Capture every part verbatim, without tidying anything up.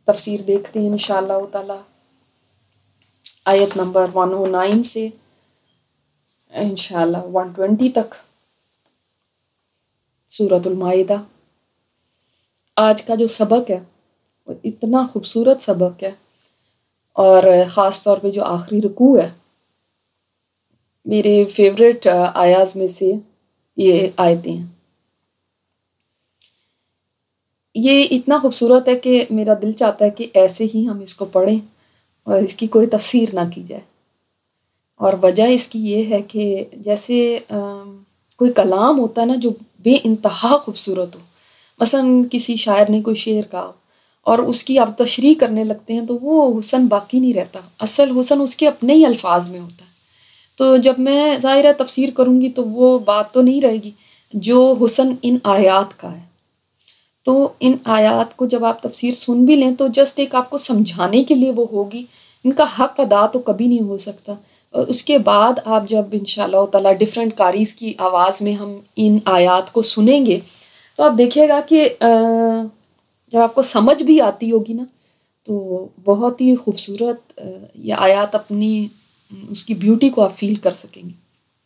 تفسیر دیکھتے ہیں انشاءاللہ تعالی آیت نمبر ایک سو نو سے انشاءاللہ ایک سو بیس تک سورۃ المائدہ۔ آج کا جو سبق ہے وہ اتنا خوبصورت سبق ہے، اور خاص طور پہ جو آخری رکوع ہے میرے فیوریٹ آیاز میں سے یہ آیتیں ہیں۔ یہ اتنا خوبصورت ہے کہ میرا دل چاہتا ہے کہ ایسے ہی ہم اس کو پڑھیں اور اس کی کوئی تفسیر نہ کی جائے، اور وجہ اس کی یہ ہے کہ جیسے کوئی کلام ہوتا ہے نا جو بے انتہا خوبصورت ہو، مثلا کسی شاعر نے کوئی شعر کہا اور اس کی آپ تشریح کرنے لگتے ہیں تو وہ حسن باقی نہیں رہتا، اصل حسن اس کے اپنے ہی الفاظ میں ہوتا ہے۔ تو جب میں ظاہرہ تفسیر کروں گی تو وہ بات تو نہیں رہے گی جو حسن ان آیات کا ہے۔ تو ان آیات کو جب آپ تفسیر سن بھی لیں تو جسٹ ایک آپ کو سمجھانے کے لیے وہ ہوگی، ان کا حق ادا تو کبھی نہیں ہو سکتا۔ اس کے بعد آپ جب انشاءاللہ تعالی ڈیفرنٹ قاریز کی آواز میں ہم ان آیات کو سنیں گے تو آپ دیکھیے گا کہ جب آپ کو سمجھ بھی آتی ہوگی نا تو بہت ہی خوبصورت یہ آیات اپنی اس کی بیوٹی کو آپ فیل کر سکیں گے۔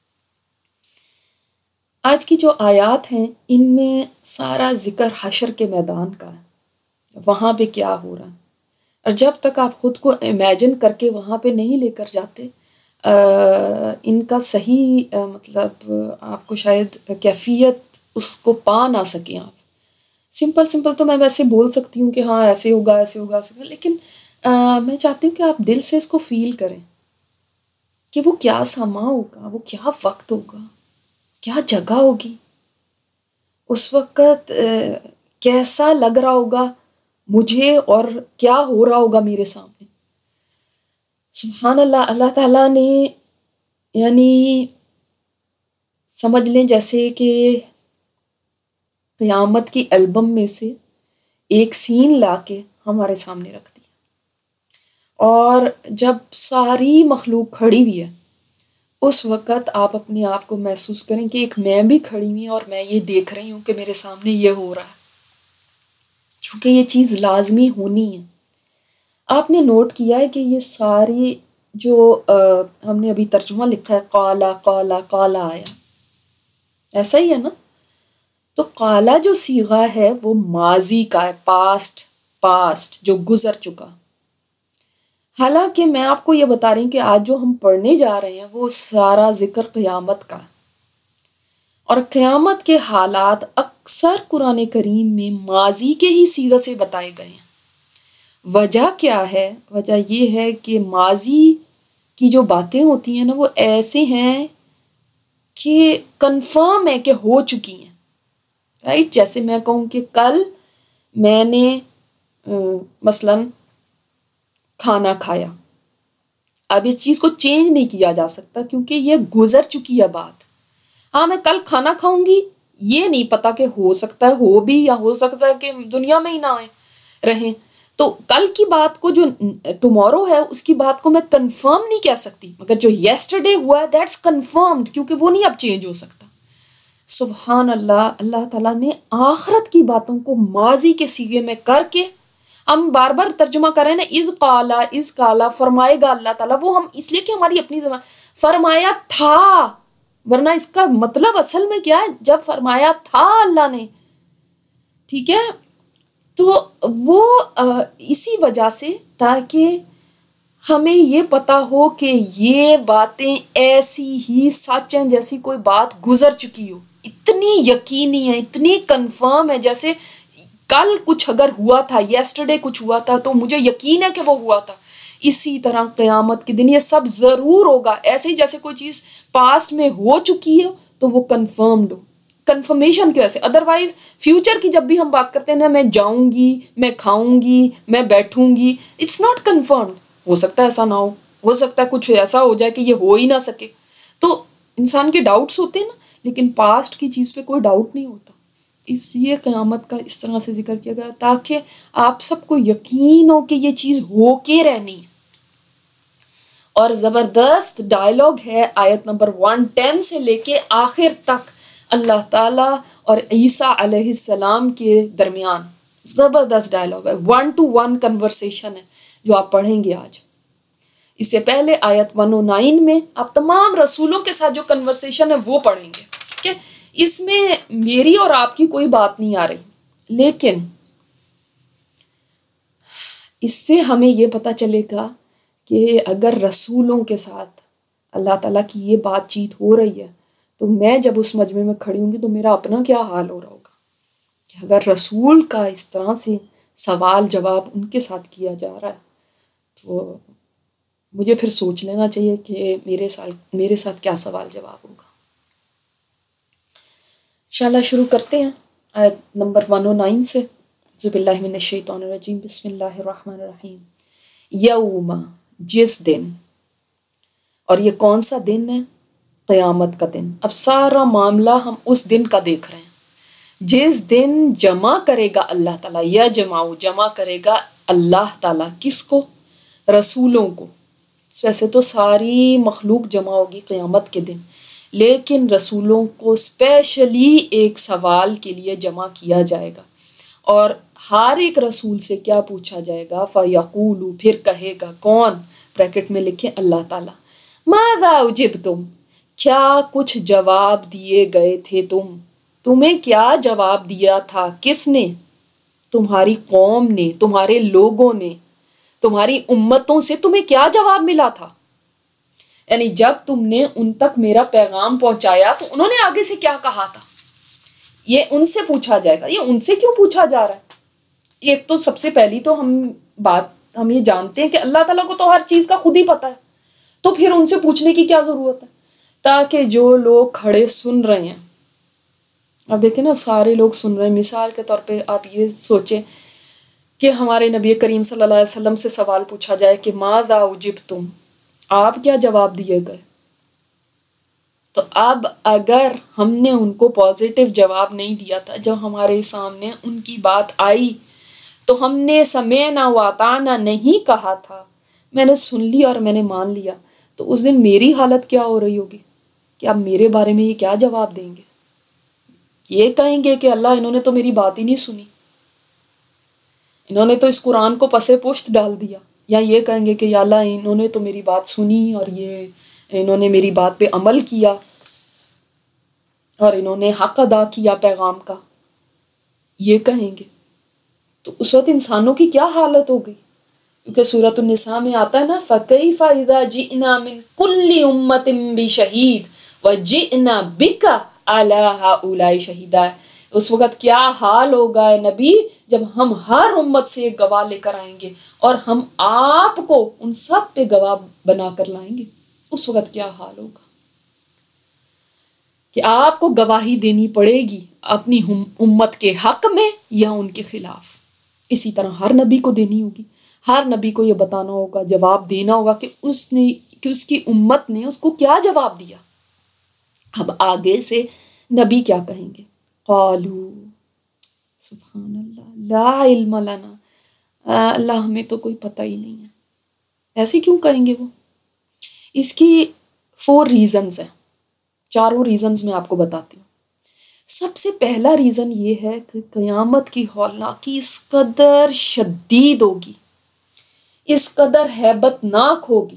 آج کی جو آیات ہیں ان میں سارا ذکر حشر کے میدان کا ہے، وہاں پہ کیا ہو رہا ہے، اور جب تک آپ خود کو امیجن کر کے وہاں پہ نہیں لے کر جاتے ان کا صحیح مطلب آپ کو شاید کیفیت اس کو پا نہ سکیں۔ آپ سمپل سمپل تو میں ویسے بول سکتی ہوں کہ ہاں ایسے ہوگا ایسے ہوگا ایسے ہوگا، لیکن میں چاہتی ہوں کہ آپ دل سے اس کو فیل کریں کہ وہ کیا سما ہوگا، وہ کیا وقت ہوگا، کیا جگہ ہوگی، اس وقت کیسا لگ رہا ہوگا مجھے اور کیا ہو رہا ہوگا میرے سامنے۔ سبحان اللہ، اللہ تعالیٰ نے یعنی سمجھ لیں جیسے کہ قیامت کی البم میں سے ایک سین لا کے ہمارے سامنے رکھ دیا، اور جب ساری مخلوق کھڑی ہوئی ہے اس وقت آپ اپنے آپ کو محسوس کریں کہ ایک میں بھی کھڑی ہوئی اور میں یہ دیکھ رہی ہوں کہ میرے سامنے یہ ہو رہا ہے، چونکہ یہ چیز لازمی ہونی ہے۔ آپ نے نوٹ کیا ہے کہ یہ ساری جو ہم نے ابھی ترجمہ لکھا ہے قالا قالا قالا آیا، ایسا ہی ہے نا؟ تو قالا جو صیغہ ہے وہ ماضی کا ہے، پاسٹ پاسٹ جو گزر چکا۔ حالانکہ میں آپ کو یہ بتا رہی ہوں کہ آج جو ہم پڑھنے جا رہے ہیں وہ سارا ذکر قیامت کا ہے، اور قیامت کے حالات اکثر قرآن کریم میں ماضی کے ہی صیغے سے بتائے گئے ہیں۔ وجہ کیا ہے؟ وجہ یہ ہے کہ ماضی کی جو باتیں ہوتی ہیں نا وہ ایسے ہیں کہ کنفرم ہے کہ ہو چکی ہیں، رائٹ؟ جیسے میں کہوں کہ کل میں نے مثلاً کھانا کھایا، اب اس چیز کو چینج نہیں کیا جا سکتا کیونکہ یہ گزر چکی ہے بات۔ ہاں میں کل کھانا کھاؤں گی، یہ نہیں پتا کہ ہو سکتا ہے ہو بھی، یا ہو سکتا ہے کہ دنیا میں ہی نہ آئے رہیں، تو کل کی بات کو جو ٹمورو ہے اس کی بات کو میں کنفرم نہیں کہہ سکتی، مگر جو یسٹرڈے ہوا ہے دیٹس کنفرمڈ، کیونکہ وہ نہیں اب چینج ہو سکتا۔ سبحان اللہ، اللہ تعالیٰ نے آخرت کی باتوں کو ماضی کے صیغے میں کر کے، ہم بار بار ترجمہ کر رہے ہیں نا، از قالا از قالا، فرمائے گا اللہ تعالیٰ، وہ ہم اس لیے کہ ہماری اپنی زبان، فرمایا تھا، ورنہ اس کا مطلب اصل میں کیا ہے؟ جب فرمایا تھا اللہ نے، ٹھیک ہے، تو وہ اسی وجہ سے تاکہ ہمیں یہ پتا ہو کہ یہ باتیں ایسی ہی سچ ہیں جیسی کوئی بات گزر چکی ہو، اتنی یقینی ہے، اتنی کنفرم ہے، جیسے کل کچھ اگر ہوا تھا، یسٹرڈے کچھ ہوا تھا تو مجھے یقین ہے کہ وہ ہوا تھا، اسی طرح قیامت کے دن یہ سب ضرور ہوگا، ایسے ہی جیسے کوئی چیز پاسٹ میں ہو چکی ہے تو وہ کنفرمڈ ہو، کنفرمیشن کی وجہ سے۔ ادروائز فیوچر کی جب بھی ہم بات کرتے ہیں نا، میں جاؤں گی، میں کھاؤں گی، میں بیٹھوں گی، اٹس ناٹ کنفرمڈ، ہو سکتا ہے ایسا نہ ہو، ہو سکتا ہے کچھ ایسا ہو جائے کہ یہ ہو ہی نہ سکے، تو انسان کے ڈاؤٹس ہوتے ہیں نا، لیکن پاسٹ کی چیز پہ کوئی ڈاؤٹ نہیں ہوتا، اس لیے قیامت کا اس طرح سے ذکر کیا گیا تاکہ آپ سب کو یقین ہو کہ یہ چیز ہو کے رہنی ہے۔ اور زبردست ڈائلاگ ہے آیت نمبر ایک سو دس سے لے کے آخر تک اللہ تعالیٰ اور عیسیٰ علیہ السلام کے درمیان، زبردست ڈائلاگ ہے، ون ٹو ون کنورسیشن ہے جو آپ پڑھیں گے آج۔ اس سے پہلے آیت ایک سو نو میں آپ تمام رسولوں کے ساتھ جو کنورسیشن ہے وہ پڑھیں گے، ٹھیک ہے؟ اس میں میری اور آپ کی کوئی بات نہیں آ رہی، لیکن اس سے ہمیں یہ پتہ چلے گا کہ اگر رسولوں کے ساتھ اللہ تعالیٰ کی یہ بات چیت ہو رہی ہے تو میں جب اس مجمع میں کھڑی ہوں گی تو میرا اپنا کیا حال ہو رہا ہوگا کہ اگر رسول کا اس طرح سے سوال جواب ان کے ساتھ کیا جا رہا ہے تو مجھے پھر سوچ لینا چاہیے کہ میرے ساتھ میرے ساتھ کیا سوال جواب ہوگا۔ انشاءاللہ شروع کرتے ہیں آیت نمبر ایک سو نو سے۔ اعوذ باللہ من الشیطان الرجیم، بسم اللہ الرحمن الرحیم۔ یوم، جس دن، اور یہ کون سا دن ہے؟ قیامت کا دن۔ اب سارا معاملہ ہم اس دن کا دیکھ رہے ہیں جس دن جمع کرے گا اللہ تعالیٰ، یا جماؤ جمع کرے گا اللہ تعالیٰ کس کو؟ رسولوں کو۔ ویسے تو ساری مخلوق جمع ہوگی قیامت کے دن، لیکن رسولوں کو اسپیشلی ایک سوال کے لیے جمع کیا جائے گا، اور ہر ایک رسول سے کیا پوچھا جائے گا؟ فَيَقُولُ، پھر کہے گا کون؟ بریکٹ میں لکھیں اللہ تعالیٰ، ماذا اجبتم، کیا کچھ جواب دیے گئے تھے تم؟ تمہیں کیا جواب دیا تھا؟ کس نے؟ تمہاری قوم نے، تمہارے لوگوں نے، تمہاری امتوں سے تمہیں کیا جواب ملا تھا؟ یعنی جب تم نے ان تک میرا پیغام پہنچایا تو انہوں نے آگے سے کیا کہا تھا؟ یہ ان سے پوچھا جائے گا۔ یہ ان سے کیوں پوچھا جا رہا ہے؟ ایک تو سب سے پہلی تو ہم بات ہم یہ جانتے ہیں کہ اللہ تعالیٰ کو تو ہر چیز کا خود ہی پتہ ہے، تو پھر ان سے پوچھنے کی کیا ضرورت ہے؟ تاکہ جو لوگ کھڑے سن رہے ہیں، اب دیکھیں نا سارے لوگ سن رہے ہیں، مثال کے طور پہ آپ یہ سوچیں کہ ہمارے نبی کریم صلی اللہ علیہ وسلم سے سوال پوچھا جائے کہ ماذا اجبتم، آپ کیا جواب دیے گئے؟ تو اب اگر ہم نے ان کو پازیٹیو جواب نہیں دیا تھا، جب ہمارے سامنے ان کی بات آئی تو ہم نے سمعنا واطعنا نہیں کہا تھا، میں نے سن لیا اور میں نے مان لیا، تو اس دن میری حالت کیا ہو رہی ہوگی کہ اب میرے بارے میں یہ کیا جواب دیں گے؟ یہ کہیں گے کہ اللہ انہوں نے تو میری بات ہی نہیں سنی، انہوں نے تو اس قرآن کو پسے پشت ڈال دیا، یا یہ کہیں گے کہ یا اللہ انہوں نے تو میری بات سنی اور یہ انہوں نے میری بات پہ عمل کیا اور انہوں نے حق ادا کیا پیغام کا، یہ کہیں گے۔ تو اس وقت انسانوں کی کیا حالت ہوگی؟ کیونکہ سورۃ النساء میں آتا ہے نا فَكَيْفَ إِذَا جِئْنَا مِن كُلِّ أُمَّةٍ بِشَهِيدٍ وَجِئْنَا بِكَ عَلَىٰ هَٰؤُلَاءِ شَهِيدًا، اس وقت کیا حال ہوگا اے نبی جب ہم ہر امت سے ایک گواہ لے کر آئیں گے اور ہم آپ کو ان سب پہ گواہ بنا کر لائیں گے، اس وقت کیا حال ہوگا کہ آپ کو گواہی دینی پڑے گی اپنی امت کے حق میں یا ان کے خلاف۔ اسی طرح ہر نبی کو دینی ہوگی، ہر نبی کو یہ بتانا ہوگا، جواب دینا ہوگا کہ اس نے کہ اس کی امت نے اس کو کیا جواب دیا۔ اب آگے سے نبی کیا کہیں گے؟ قالو، سبحان اللہ، لا علم لنا، اللہ ہمیں تو کوئی پتہ ہی نہیں ہے۔ ایسے کیوں کہیں گے وہ؟ اس کی فور ریزنز ہیں، چاروں ریزنز میں آپ کو بتاتی ہوں۔ سب سے پہلا ریزن یہ ہے کہ قیامت کی ہولناکی اس قدر شدید ہوگی، اس قدر ہیبت ناک ہوگی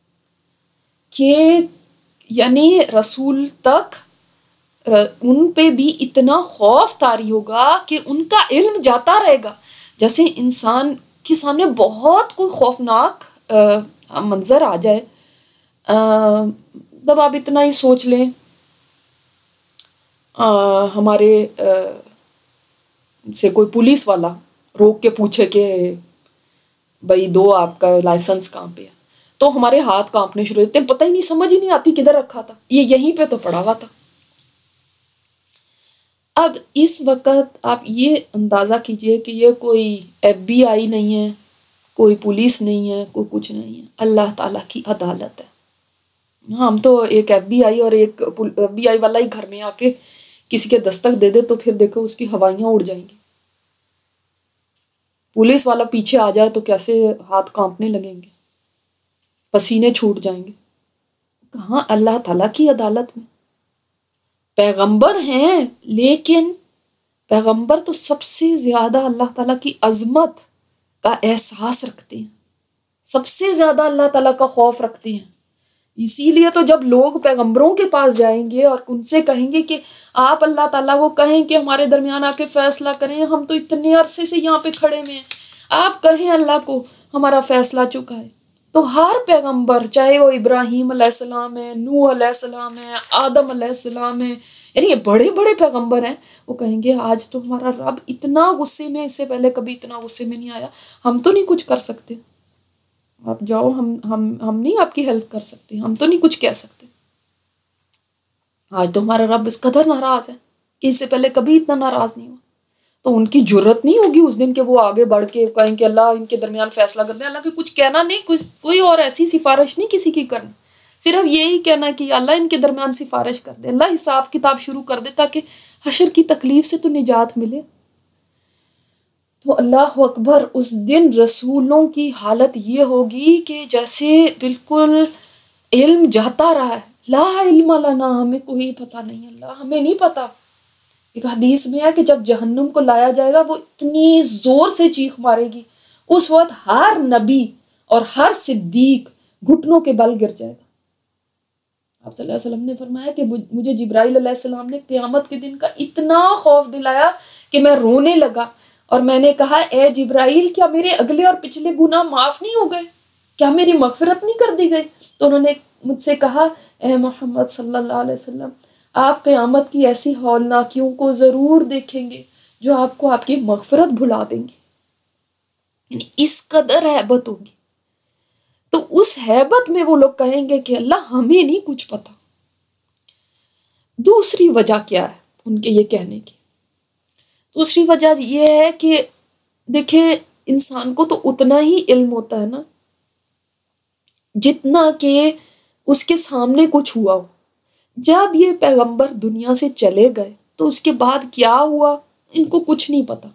کہ یعنی رسول تک ان پہ بھی اتنا خوف طاری ہوگا کہ ان کا علم جاتا رہے گا۔ جیسے انسان کے سامنے بہت کوئی خوفناک منظر آ جائے، تب آپ اتنا ہی سوچ لیں ہمارے سے کوئی پولیس والا روک کے پوچھے کہ بھائی دو آپ کا لائسنس کہاں پہ ہے، تو ہمارے ہاتھ کانپنے شروع ہوتے ہیں، پتہ ہی نہیں، سمجھ ہی نہیں آتی کدھر رکھا تھا، یہ یہیں پہ تو پڑا ہوا تھا۔ اب اس وقت آپ یہ اندازہ کیجئے کہ یہ کوئی ایف بی آئی نہیں ہے، کوئی پولیس نہیں ہے، کوئی کچھ نہیں ہے، اللہ تعالیٰ کی عدالت ہے۔ ہم تو ایک ایف بی آئی اور ایک ایف بی آئی والا ہی گھر میں آ کے کسی کے دستک دے دے تو پھر دیکھو اس کی ہوائیاں اڑ جائیں گی، پولیس والا پیچھے آ جائے تو کیسے ہاتھ کانپنے لگیں گے، پسینے چھوٹ جائیں گے۔ کہاں اللہ تعالیٰ کی عدالت میں، پیغمبر ہیں لیکن پیغمبر تو سب سے زیادہ اللہ تعالیٰ کی عظمت کا احساس رکھتے ہیں، سب سے زیادہ اللہ تعالیٰ کا خوف رکھتے ہیں. اسی لیے تو جب لوگ پیغمبروں کے پاس جائیں گے اور ان سے کہیں گے کہ آپ اللہ تعالیٰ کو کہیں کہ ہمارے درمیان آ کے فیصلہ کریں، ہم تو اتنے عرصے سے یہاں پہ کھڑے ہوئے ہیں، آپ کہیں اللہ کو ہمارا فیصلہ چکائے، تو ہر پیغمبر چاہے وہ ابراہیم علیہ السلام ہے، نوح علیہ السلام ہے، آدم علیہ السلام ہے، یعنی یہ بڑے بڑے پیغمبر ہیں، وہ کہیں گے آج تو ہمارا رب اتنا غصے میں، اس سے پہلے کبھی اتنا غصے میں نہیں آیا، ہم تو نہیں کچھ کر سکتے، آپ جاؤ، ہم ہم ہم نہیں آپ کی ہیلپ کر سکتے، ہم تو نہیں کچھ کہہ سکتے. آج تو ہمارا رب اس قدر ناراض ہے کہ اس سے پہلے کبھی اتنا ناراض نہیں ہوا. تو ان کی جرت نہیں ہوگی اس دن کہ وہ آگے بڑھ کے کہیں کہ اللہ ان کے درمیان فیصلہ کر دیں. اللہ کے کچھ کہنا نہیں، کوئی کوئی اور ایسی سفارش نہیں کسی کی کرنی، صرف یہی کہنا کہ اللہ ان کے درمیان سفارش کر دے، اللہ حساب کتاب شروع کر دے تاکہ حشر کی تکلیف سے تو نجات ملے. تو اللہ اکبر، اس دن رسولوں کی حالت یہ ہوگی کہ جیسے بالکل علم جاتا رہا ہے، لا علم لنا، ہمیں کوئی پتہ نہیں، اللہ ہمیں نہیں پتہ. ایک حدیث میں ہے کہ جب جہنم کو لایا جائے گا وہ اتنی زور سے چیخ مارے گی، اس وقت ہر نبی اور ہر صدیق گھٹنوں کے بل گر جائے گا. آپ صلی اللہ علیہ وسلم نے فرمایا کہ مجھے جبرائیل علیہ السلام نے قیامت کے دن کا اتنا خوف دلایا کہ میں رونے لگا، اور میں نے کہا اے جبرائیل، کیا میرے اگلے اور پچھلے گناہ معاف نہیں ہو گئے؟ کیا میری مغفرت نہیں کر دی گئی؟ تو انہوں نے مجھ سے کہا اے محمد صلی اللہ علیہ وسلم، آپ قیامت کی ایسی ہولناکیوں کو ضرور دیکھیں گے جو آپ کو آپ کی مغفرت بھلا دیں گے. یعنی اس قدر ہیبت ہوگی. تو اس ہیبت میں وہ لوگ کہیں گے کہ اللہ ہمیں نہیں کچھ پتا. دوسری وجہ کیا ہے ان کے یہ کہنے کی؟ دوسری وجہ یہ ہے کہ دیکھیں، انسان کو تو اتنا ہی علم ہوتا ہے نا جتنا کہ اس کے سامنے کچھ ہوا ہو. جب یہ پیغمبر دنیا سے چلے گئے تو اس کے بعد کیا ہوا ان کو کچھ نہیں پتا،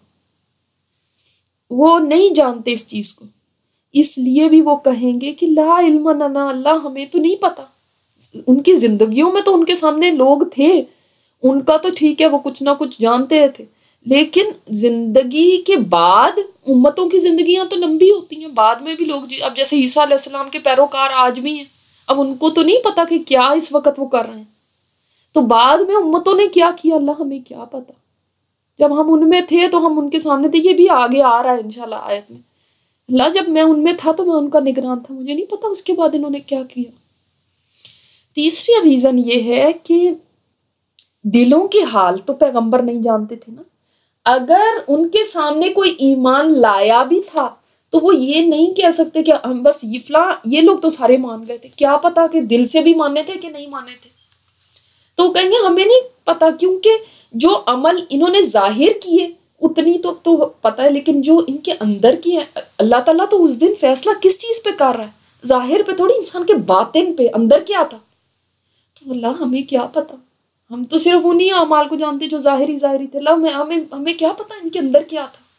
وہ نہیں جانتے اس چیز کو. اس لیے بھی وہ کہیں گے کہ لا علم لنا، اللہ ہمیں تو نہیں پتا. ان کی زندگیوں میں تو ان کے سامنے لوگ تھے، ان کا تو ٹھیک ہے وہ کچھ نہ کچھ جانتے تھے، لیکن زندگی کے بعد امتوں کی زندگیاں تو لمبی ہوتی ہیں، بعد میں بھی لوگ، اب جیسے عیسیٰ علیہ السلام کے پیروکار آج بھی ہیں، اب ان کو تو نہیں پتا کہ کیا اس وقت وہ کر رہے ہیں، تو بعد میں امتوں نے کیا کیا اللہ ہمیں کیا پتا. جب ہم ان میں تھے تو ہم ان کے سامنے تھے. یہ بھی آگے آ رہا ہے انشاءاللہ آیت میں، اللہ جب میں ان میں تھا تو میں ان کا نگران تھا، مجھے نہیں پتا اس کے بعد انہوں نے کیا کیا. تیسری ریزن یہ ہے کہ دلوں کے حال تو پیغمبر نہیں جانتے تھے نا. اگر ان کے سامنے کوئی ایمان لایا بھی تھا تو وہ یہ نہیں کہہ سکتے کہ ہم بس یہ فلاں، یہ لوگ تو سارے مان گئے تھے، کیا پتا کہ دل سے بھی مانے تھے کہ نہیں مانے تھے. تو کہیں گے ہمیں نہیں پتا، کیونکہ جو عمل انہوں نے ظاہر کیے اتنی تو تو پتا ہے، لیکن جو ان کے اندر کی ہے، اللہ تعالیٰ تو اس دن فیصلہ کس چیز پہ کر رہا ہے، ظاہر پہ تھوڑی، انسان کے باطن پہ، اندر کیا تھا. تو اللہ ہمیں کیا پتا، ہم تو صرف انہی اعمال کو جانتے جو ظاہری ظاہری تھے. اللہ ہمیں ہمیں ہمیں کیا پتا ان کے اندر کیا تھا.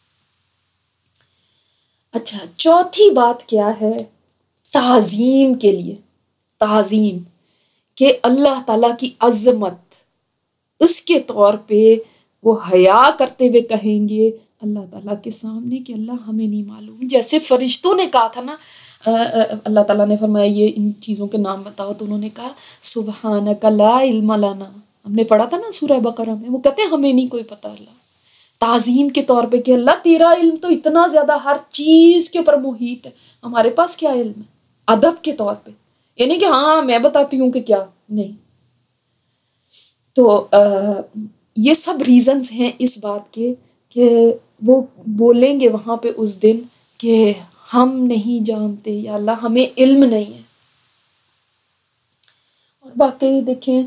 اچھا، چوتھی بات کیا ہے؟ تعظیم کے لیے، تعظیم کہ اللہ تعالیٰ کی عظمت، اس کے طور پہ وہ حیا کرتے ہوئے کہیں گے اللہ تعالیٰ کے سامنے کہ اللہ ہمیں نہیں معلوم. جیسے فرشتوں نے کہا تھا نا، اللہ تعالیٰ نے فرمایا یہ ان چیزوں کے نام بتاؤ، تو انہوں نے کہا سبحانک لا علم لنا. ہم نے پڑھا تھا نا سورہ بقرہ میں، وہ کہتے ہیں ہمیں نہیں کوئی پتہ. اللہ تعظیم کے طور پہ کہ اللہ تیرا علم تو اتنا زیادہ ہر چیز کے اوپر محیط ہے، ہمارے پاس کیا علم ہے. ادب کے طور پہ، یعنی کہ ہاں میں بتاتی ہوں کہ کیا نہیں. تو یہ سب ریزنز ہیں اس بات کے کہ وہ بولیں گے وہاں پہ اس دن کہ ہم نہیں جانتے یا اللہ ہمیں علم نہیں ہے. اور باقی دیکھیں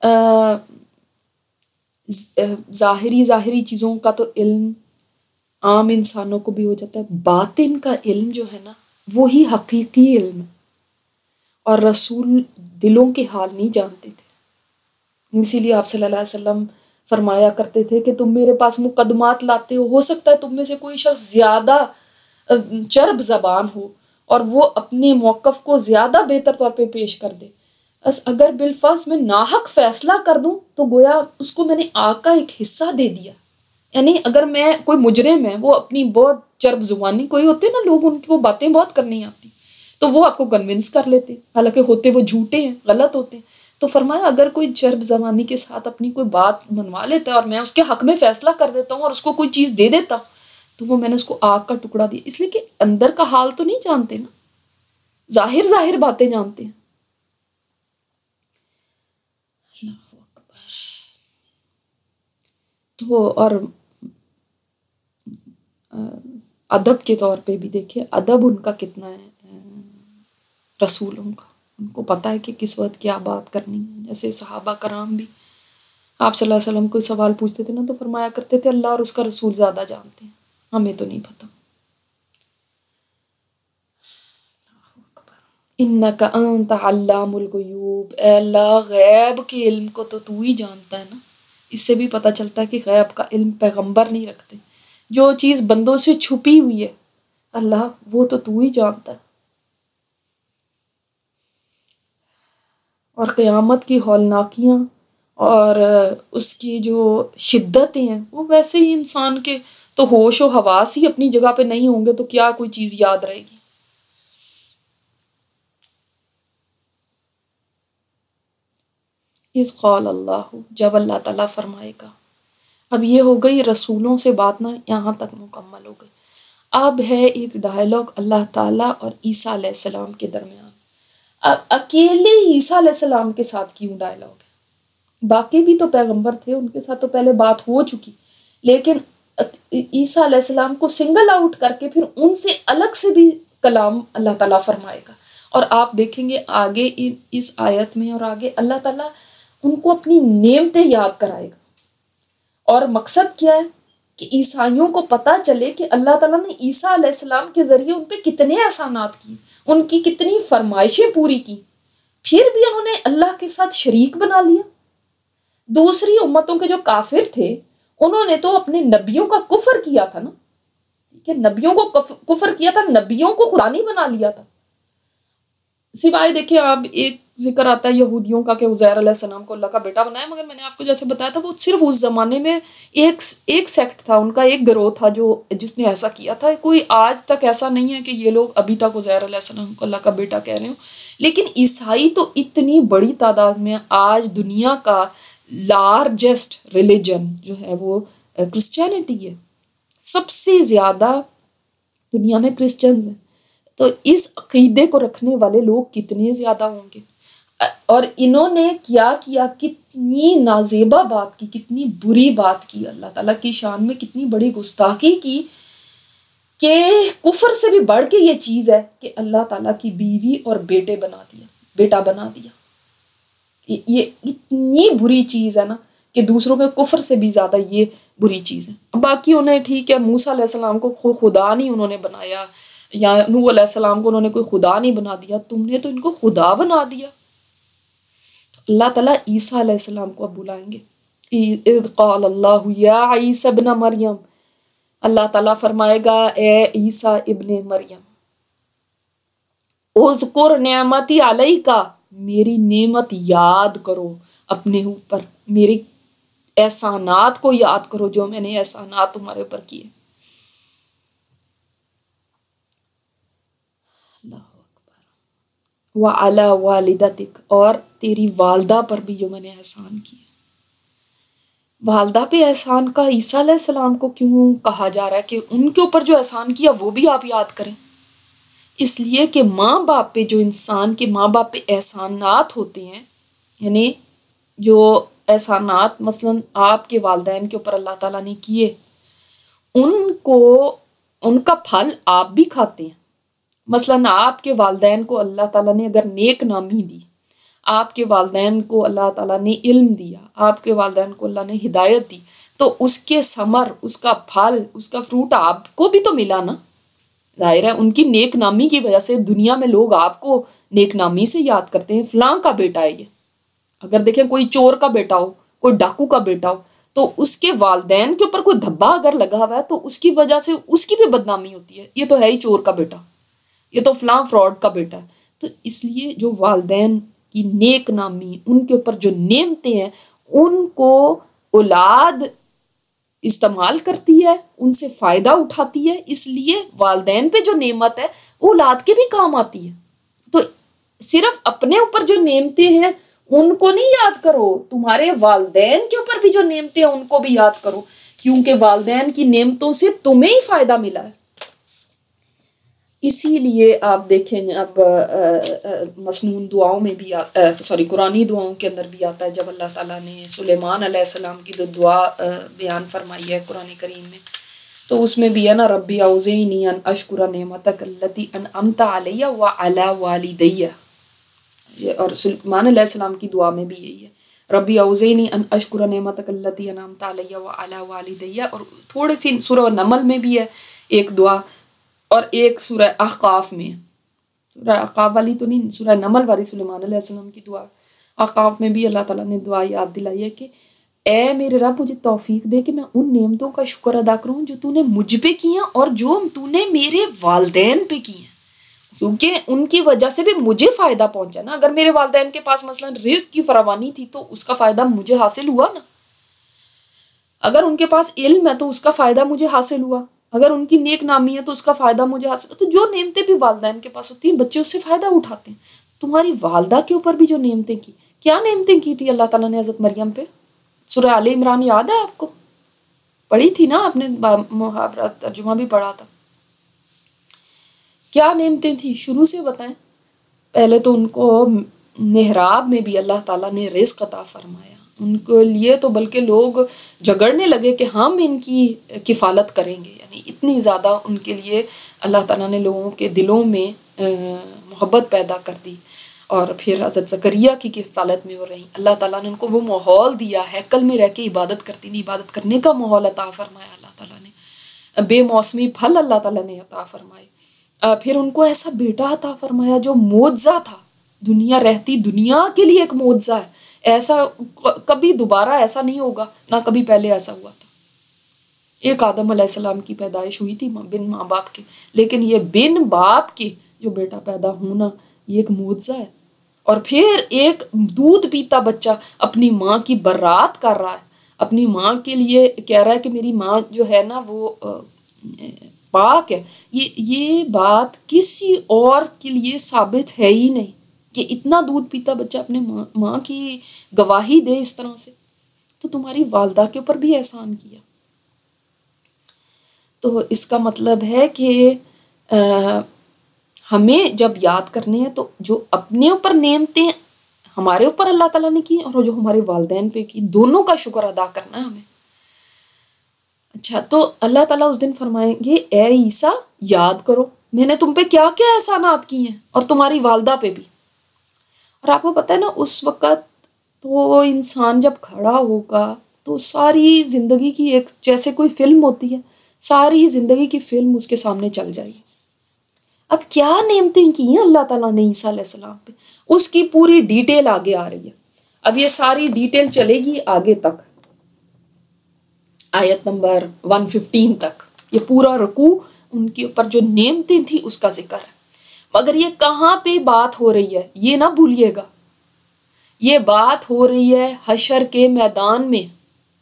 ظاہری ظاہری چیزوں کا تو علم عام انسانوں کو بھی ہو جاتا ہے، باطن کا علم جو ہے نا وہی حقیقی علم ہے. اور رسول دلوں کے حال نہیں جانتے تھے، اسی لیے آپ صلی اللہ علیہ وسلم فرمایا کرتے تھے کہ تم میرے پاس مقدمات لاتے ہو ہو سکتا ہے تم میں سے کوئی شخص زیادہ چرب زبان ہو اور وہ اپنے موقف کو زیادہ بہتر طور پہ پیش کر دے، بس اگر بالفرض میں ناحق فیصلہ کر دوں تو گویا اس کو میں نے آگ کا ایک حصہ دے دیا. یعنی اگر میں کوئی مجرم ہے، وہ اپنی بہت چرب زبانی، کوئی ہوتے ہیں نا لوگ ان کی وہ باتیں بہت کرنی آتی، تو وہ آپ کو کنونس کر لیتے، حالانکہ ہوتے وہ جھوٹے ہیں، غلط ہوتے ہیں. تو فرمایا اگر کوئی چرب زبانی کے ساتھ اپنی کوئی بات منوا لیتا ہے اور میں اس کے حق میں فیصلہ کر دیتا ہوں اور اس کو کوئی چیز دے دیتا، تو وہ میں نے اس کو آگ کا ٹکڑا دیا، اس لیے کہ اندر کا حال تو نہیں جانتے نا، ظاہر ظاہر باتیں جانتے ہیں. اللہ اکبر. تو اور ادب کے طور پہ بھی دیکھیں ادب ان کا کتنا ہے، رسولوں کا ان کو پتہ ہے کہ کس وقت کیا بات کرنی ہے. جیسے صحابہ کرام بھی آپ صلی اللہ علیہ وسلم کوئی سوال پوچھتے تھے نا تو فرمایا کرتے تھے اللہ اور اس کا رسول زیادہ جانتے ہیں، ہمیں تو نہیں پتہ. انک انت علام الغیوب، اے اللہ غیب کے علم کو تو تو ہی جانتا ہے نا. اس سے بھی پتہ چلتا ہے کہ غیب کا علم پیغمبر نہیں رکھتے، جو چیز بندوں سے چھپی ہوئی ہے اللہ وہ تو تو ہی جانتا ہے. اور قیامت کی ہولناکیاں اور اس کی جو شدتیں ہیں وہ ویسے ہی انسان کے تو ہوش و حواس ہی اپنی جگہ پہ نہیں ہوں گے تو کیا کوئی چیز یاد رہے گی. اذ قال اللہ، جب اللہ تعالیٰ فرمائے گا. اب یہ ہو گئی رسولوں سے بات نہ یہاں تک مکمل ہو گئی. اب ہے ایک ڈائلاگ اللہ تعالیٰ اور عیسیٰ علیہ السلام کے درمیان. اب اکیلے عیسیٰ علیہ السلام کے ساتھ کیوں ڈائلاگ ہے؟ باقی بھی تو پیغمبر تھے، ان کے ساتھ تو پہلے بات ہو چکی، لیکن عیسیٰ علیہ السلام کو سنگل آؤٹ کر کے پھر ان سے الگ سے بھی کلام اللہ تعالیٰ فرمائے گا. اور آپ دیکھیں گے آگے اس آیت میں اور آگے اللہ تعالیٰ ان کو اپنی نعمتیں یاد کرائے گا. اور مقصد کیا ہے کہ عیسائیوں کو پتہ چلے کہ اللہ تعالیٰ نے عیسیٰ علیہ السلام کے ذریعے ان پہ کتنے احسانات کیے، ان کی کتنی فرمائشیں پوری کی، پھر بھی انہوں نے اللہ کے ساتھ شریک بنا لیا. دوسری امتوں کے جو کافر تھے انہوں نے تو اپنے نبیوں کا کفر کیا تھا نا، کہ نبیوں کو کفر کیا تھا، نبیوں کو خدا نہیں بنا لیا تھا. سوائے دیکھیں آپ ایک ذکر آتا ہے یہودیوں کا کہ عزیر علیہ السلام کو اللہ کا بیٹا بنایا، مگر میں نے آپ کو جیسے بتایا تھا وہ صرف اس زمانے میں ایک ایک سیکٹ تھا، ان کا ایک گروہ تھا جو جس نے ایسا کیا تھا. کوئی آج تک ایسا نہیں ہے کہ یہ لوگ ابھی تک عزیر علیہ السلام کو اللہ کا بیٹا کہہ رہے ہوں. لیکن عیسائی تو اتنی بڑی تعداد میں آج دنیا کا لارجسٹ ریلیجن جو ہے وہ کرسچینٹی ہے، سب سے زیادہ دنیا میں کرسچنز ہیں. تو اس عقیدے کو رکھنے والے لوگ کتنے زیادہ ہوں گے، اور انہوں نے کیا کیا، کتنی نازیبہ بات کی، کتنی بری بات کی، اللہ تعالیٰ کی شان میں کتنی بڑی گستاخی کی کہ کفر سے بھی بڑھ کے یہ چیز ہے کہ اللہ تعالیٰ کی بیوی اور بیٹے بنا دیا، بیٹا بنا دیا. یہ اتنی بری چیز ہے نا کہ دوسروں کے کفر سے بھی زیادہ یہ بری چیز ہے. باقی انہیں ٹھیک ہے موسیٰ علیہ السلام کو خدا نہیں انہوں نے بنایا، یا نوح علیہ السلام کو انہوں نے کوئی خدا نہیں بنا دیا، تم نے تو ان کو خدا بنا دیا. اللہ تعالیٰ عیسیٰ علیہ السلام کو اب بلائیں گے. اذ قال اللہ یا عیسیٰ ابن مریم، اللہ تعالیٰ فرمائے گا اے عیسیٰ ابن مریم، اذکر نعمتی علیکا، میری نعمت یاد کرو اپنے اوپر، میری احسانات کو یاد کرو جو میں نے احسانات تمہارے اوپر کیے. وَعَلَى وَالِدَتِكَ، اور تیری والدہ پر بھی جو میں نے احسان کیا. والدہ پہ احسان کا عیسیٰ علیہ السلام کو کیوں کہا جا رہا ہے کہ ان کے اوپر جو احسان کیا وہ بھی آپ یاد کریں؟ اس لیے کہ ماں باپ پہ جو انسان کے ماں باپ پہ احسانات ہوتے ہیں، یعنی جو احسانات مثلاً آپ کے والدین کے اوپر اللہ تعالیٰ نے کیے، ان کو ان کا پھل آپ بھی کھاتے ہیں. مثلاً آپ کے والدین کو اللہ تعالیٰ نے اگر نیک نامی دی، آپ کے والدین کو اللہ تعالیٰ نے علم دیا، آپ کے والدین کو اللہ نے ہدایت دی، تو اس کے ثمر، اس کا پھل، اس کا فروٹ آپ کو بھی تو ملا نا. ظاہر ہے ان کی نیک نامی کی وجہ سے دنیا میں لوگ آپ کو نیک نامی سے یاد کرتے ہیں، فلاں کا بیٹا ہے یہ. اگر دیکھیں کوئی چور کا بیٹا ہو، کوئی ڈاکو کا بیٹا ہو، تو اس کے والدین کے اوپر کوئی دھبا اگر لگا ہوا ہے تو اس کی وجہ سے اس کی بھی بدنامی ہوتی ہے، یہ تو ہے ہی چور کا بیٹا، یہ تو فلاں فراڈ کا بیٹا ہے. تو اس لیے جو والدین کی نیک نامی، ان کے اوپر جو نعمتیں ہیں، ان کو اولاد استعمال کرتی ہے، ان سے فائدہ اٹھاتی ہے، اس لیے والدین پہ جو نعمت ہے وہ اولاد کے بھی کام آتی ہے۔ تو صرف اپنے اوپر جو نعمتیں ہیں ان کو نہیں یاد کرو، تمہارے والدین کے اوپر بھی جو نعمتیں ہیں ان کو بھی یاد کرو، کیونکہ والدین کی نعمتوں سے تمہیں ہی فائدہ ملا ہے۔ اسی لیے آپ دیکھیں اب مسنون دعاؤں میں بھی سوری قرآنی دعاؤں کے اندر بھی آتا ہے، جب اللہ تعالیٰ نے سلیمان علیہ السلام کی جو دعا بیان فرمائی ہے قرآن کریم میں، تو اس میں بھی ہے نا، ربی اوزعنی ان اشکر نعمتک التی انعمت علی وعلی والدی، اور سلیمان علیہ السلام کی دعا میں بھی یہی ہے، ربی اوزعنی ان اشکر نعمتک التی انعمت علی وعلی والدی۔ اور تھوڑی سی سورہ نمل میں بھی ہے ایک دعا، اور ایک سورہ احقاف میں، سورہ احقاف والی تو نہیں، سورہ نمل والی سلیمان علیہ السلام کی دعا، احقاف میں بھی اللہ تعالیٰ نے دعا یاد دلائی ہے کہ اے میرے رب مجھے توفیق دے کہ میں ان نعمتوں کا شکر ادا کروں جو تو نے مجھ پہ کی ہیں اور جو تو نے میرے والدین پہ کی ہیں، کیونکہ ان کی وجہ سے بھی مجھے فائدہ پہنچا نا۔ اگر میرے والدین کے پاس مثلا رزق کی فراوانی تھی تو اس کا فائدہ مجھے حاصل ہوا نا، اگر ان کے پاس علم ہے تو اس کا فائدہ مجھے حاصل ہوا، اگر ان کی نیک نامی ہے تو اس کا فائدہ مجھے حاصل۔ تو جو نعمتیں بھی والدین کے پاس ہوتی ہیں بچے اس سے فائدہ اٹھاتے ہیں۔ تمہاری والدہ کے اوپر بھی جو نعمتیں کی، کیا نعمتیں کی تھی اللہ تعالیٰ نے حضرت مریم پہ؟ سورہ آل عمران یاد ہے آپ کو؟ پڑھی تھی نا آپ نے، محاورہ ترجمہ بھی پڑھا تھا۔ کیا نعمتیں تھیں شروع سے بتائیں۔ پہلے تو ان کو محراب میں بھی اللہ تعالیٰ نے رزق عطا فرمایا، ان کے لیے تو بلکہ لوگ جھگڑنے لگے کہ ہم ان کی کفالت کریں گے، یعنی اتنی زیادہ ان کے لیے اللہ تعالیٰ نے لوگوں کے دلوں میں محبت پیدا کر دی۔ اور پھر حضرت زکریا کی کفالت میں وہ رہی، اللہ تعالیٰ نے ان کو وہ ماحول دیا، ہیکل میں رہ کے عبادت کرتی تھی، عبادت کرنے کا ماحول عطا فرمایا اللہ تعالیٰ نے، بے موسمی پھل اللہ تعالیٰ نے عطا فرمائے، پھر ان کو ایسا بیٹا عطا فرمایا جو معجزہ تھا، دنیا رہتی دنیا کے لیے ایک معجزہ ہے، ایسا کبھی دوبارہ ایسا نہیں ہوگا، نہ کبھی پہلے ایسا ہوا تھا۔ ایک آدم علیہ السلام کی پیدائش ہوئی تھی بن ماں باپ کے، لیکن یہ بن باپ کے جو بیٹا پیدا ہونا یہ ایک معجزہ ہے۔ اور پھر ایک دودھ پیتا بچہ اپنی ماں کی برات کر رہا ہے، اپنی ماں کے لیے کہہ رہا ہے کہ میری ماں جو ہے نا وہ پاک ہے۔ یہ یہ بات کسی اور کے لیے ثابت ہے ہی نہیں کہ اتنا دودھ پیتا بچہ اپنے ماں ماں کی گواہی دے اس طرح سے۔ تو تمہاری والدہ کے اوپر بھی احسان کیا۔ تو اس کا مطلب ہے کہ ہمیں جب یاد کرنے ہیں تو جو اپنے اوپر نعمتیں ہمارے اوپر اللہ تعالیٰ نے کی اور جو ہمارے والدین پہ کی، دونوں کا شکر ادا کرنا ہے ہمیں۔ اچھا، تو اللہ تعالیٰ اس دن فرمائیں گے اے عیسیٰ یاد کرو میں نے تم پہ کیا کیا احسانات کی ہیں، اور تمہاری والدہ پہ بھی۔ اور آپ کو پتہ ہے نا اس وقت تو انسان جب کھڑا ہوگا تو ساری زندگی کی ایک جیسے کوئی فلم ہوتی ہے، ساری زندگی کی فلم اس کے سامنے چل جائے گی۔ اب کیا نعمتیں کی ہیں اللہ تعالیٰ نے عیسیٰ علیہ السلام پہ، اس کی پوری ڈیٹیل آگے آ رہی ہے۔ اب یہ ساری ڈیٹیل چلے گی آگے تک، آیت نمبر ایک سو پندرہ تک، یہ پورا رکوع ان کے اوپر جو نعمتیں تھیں اس کا ذکر ہے۔ مگر یہ کہاں پہ بات ہو رہی ہے یہ نہ بھولیے گا، یہ بات ہو رہی ہے حشر کے میدان میں۔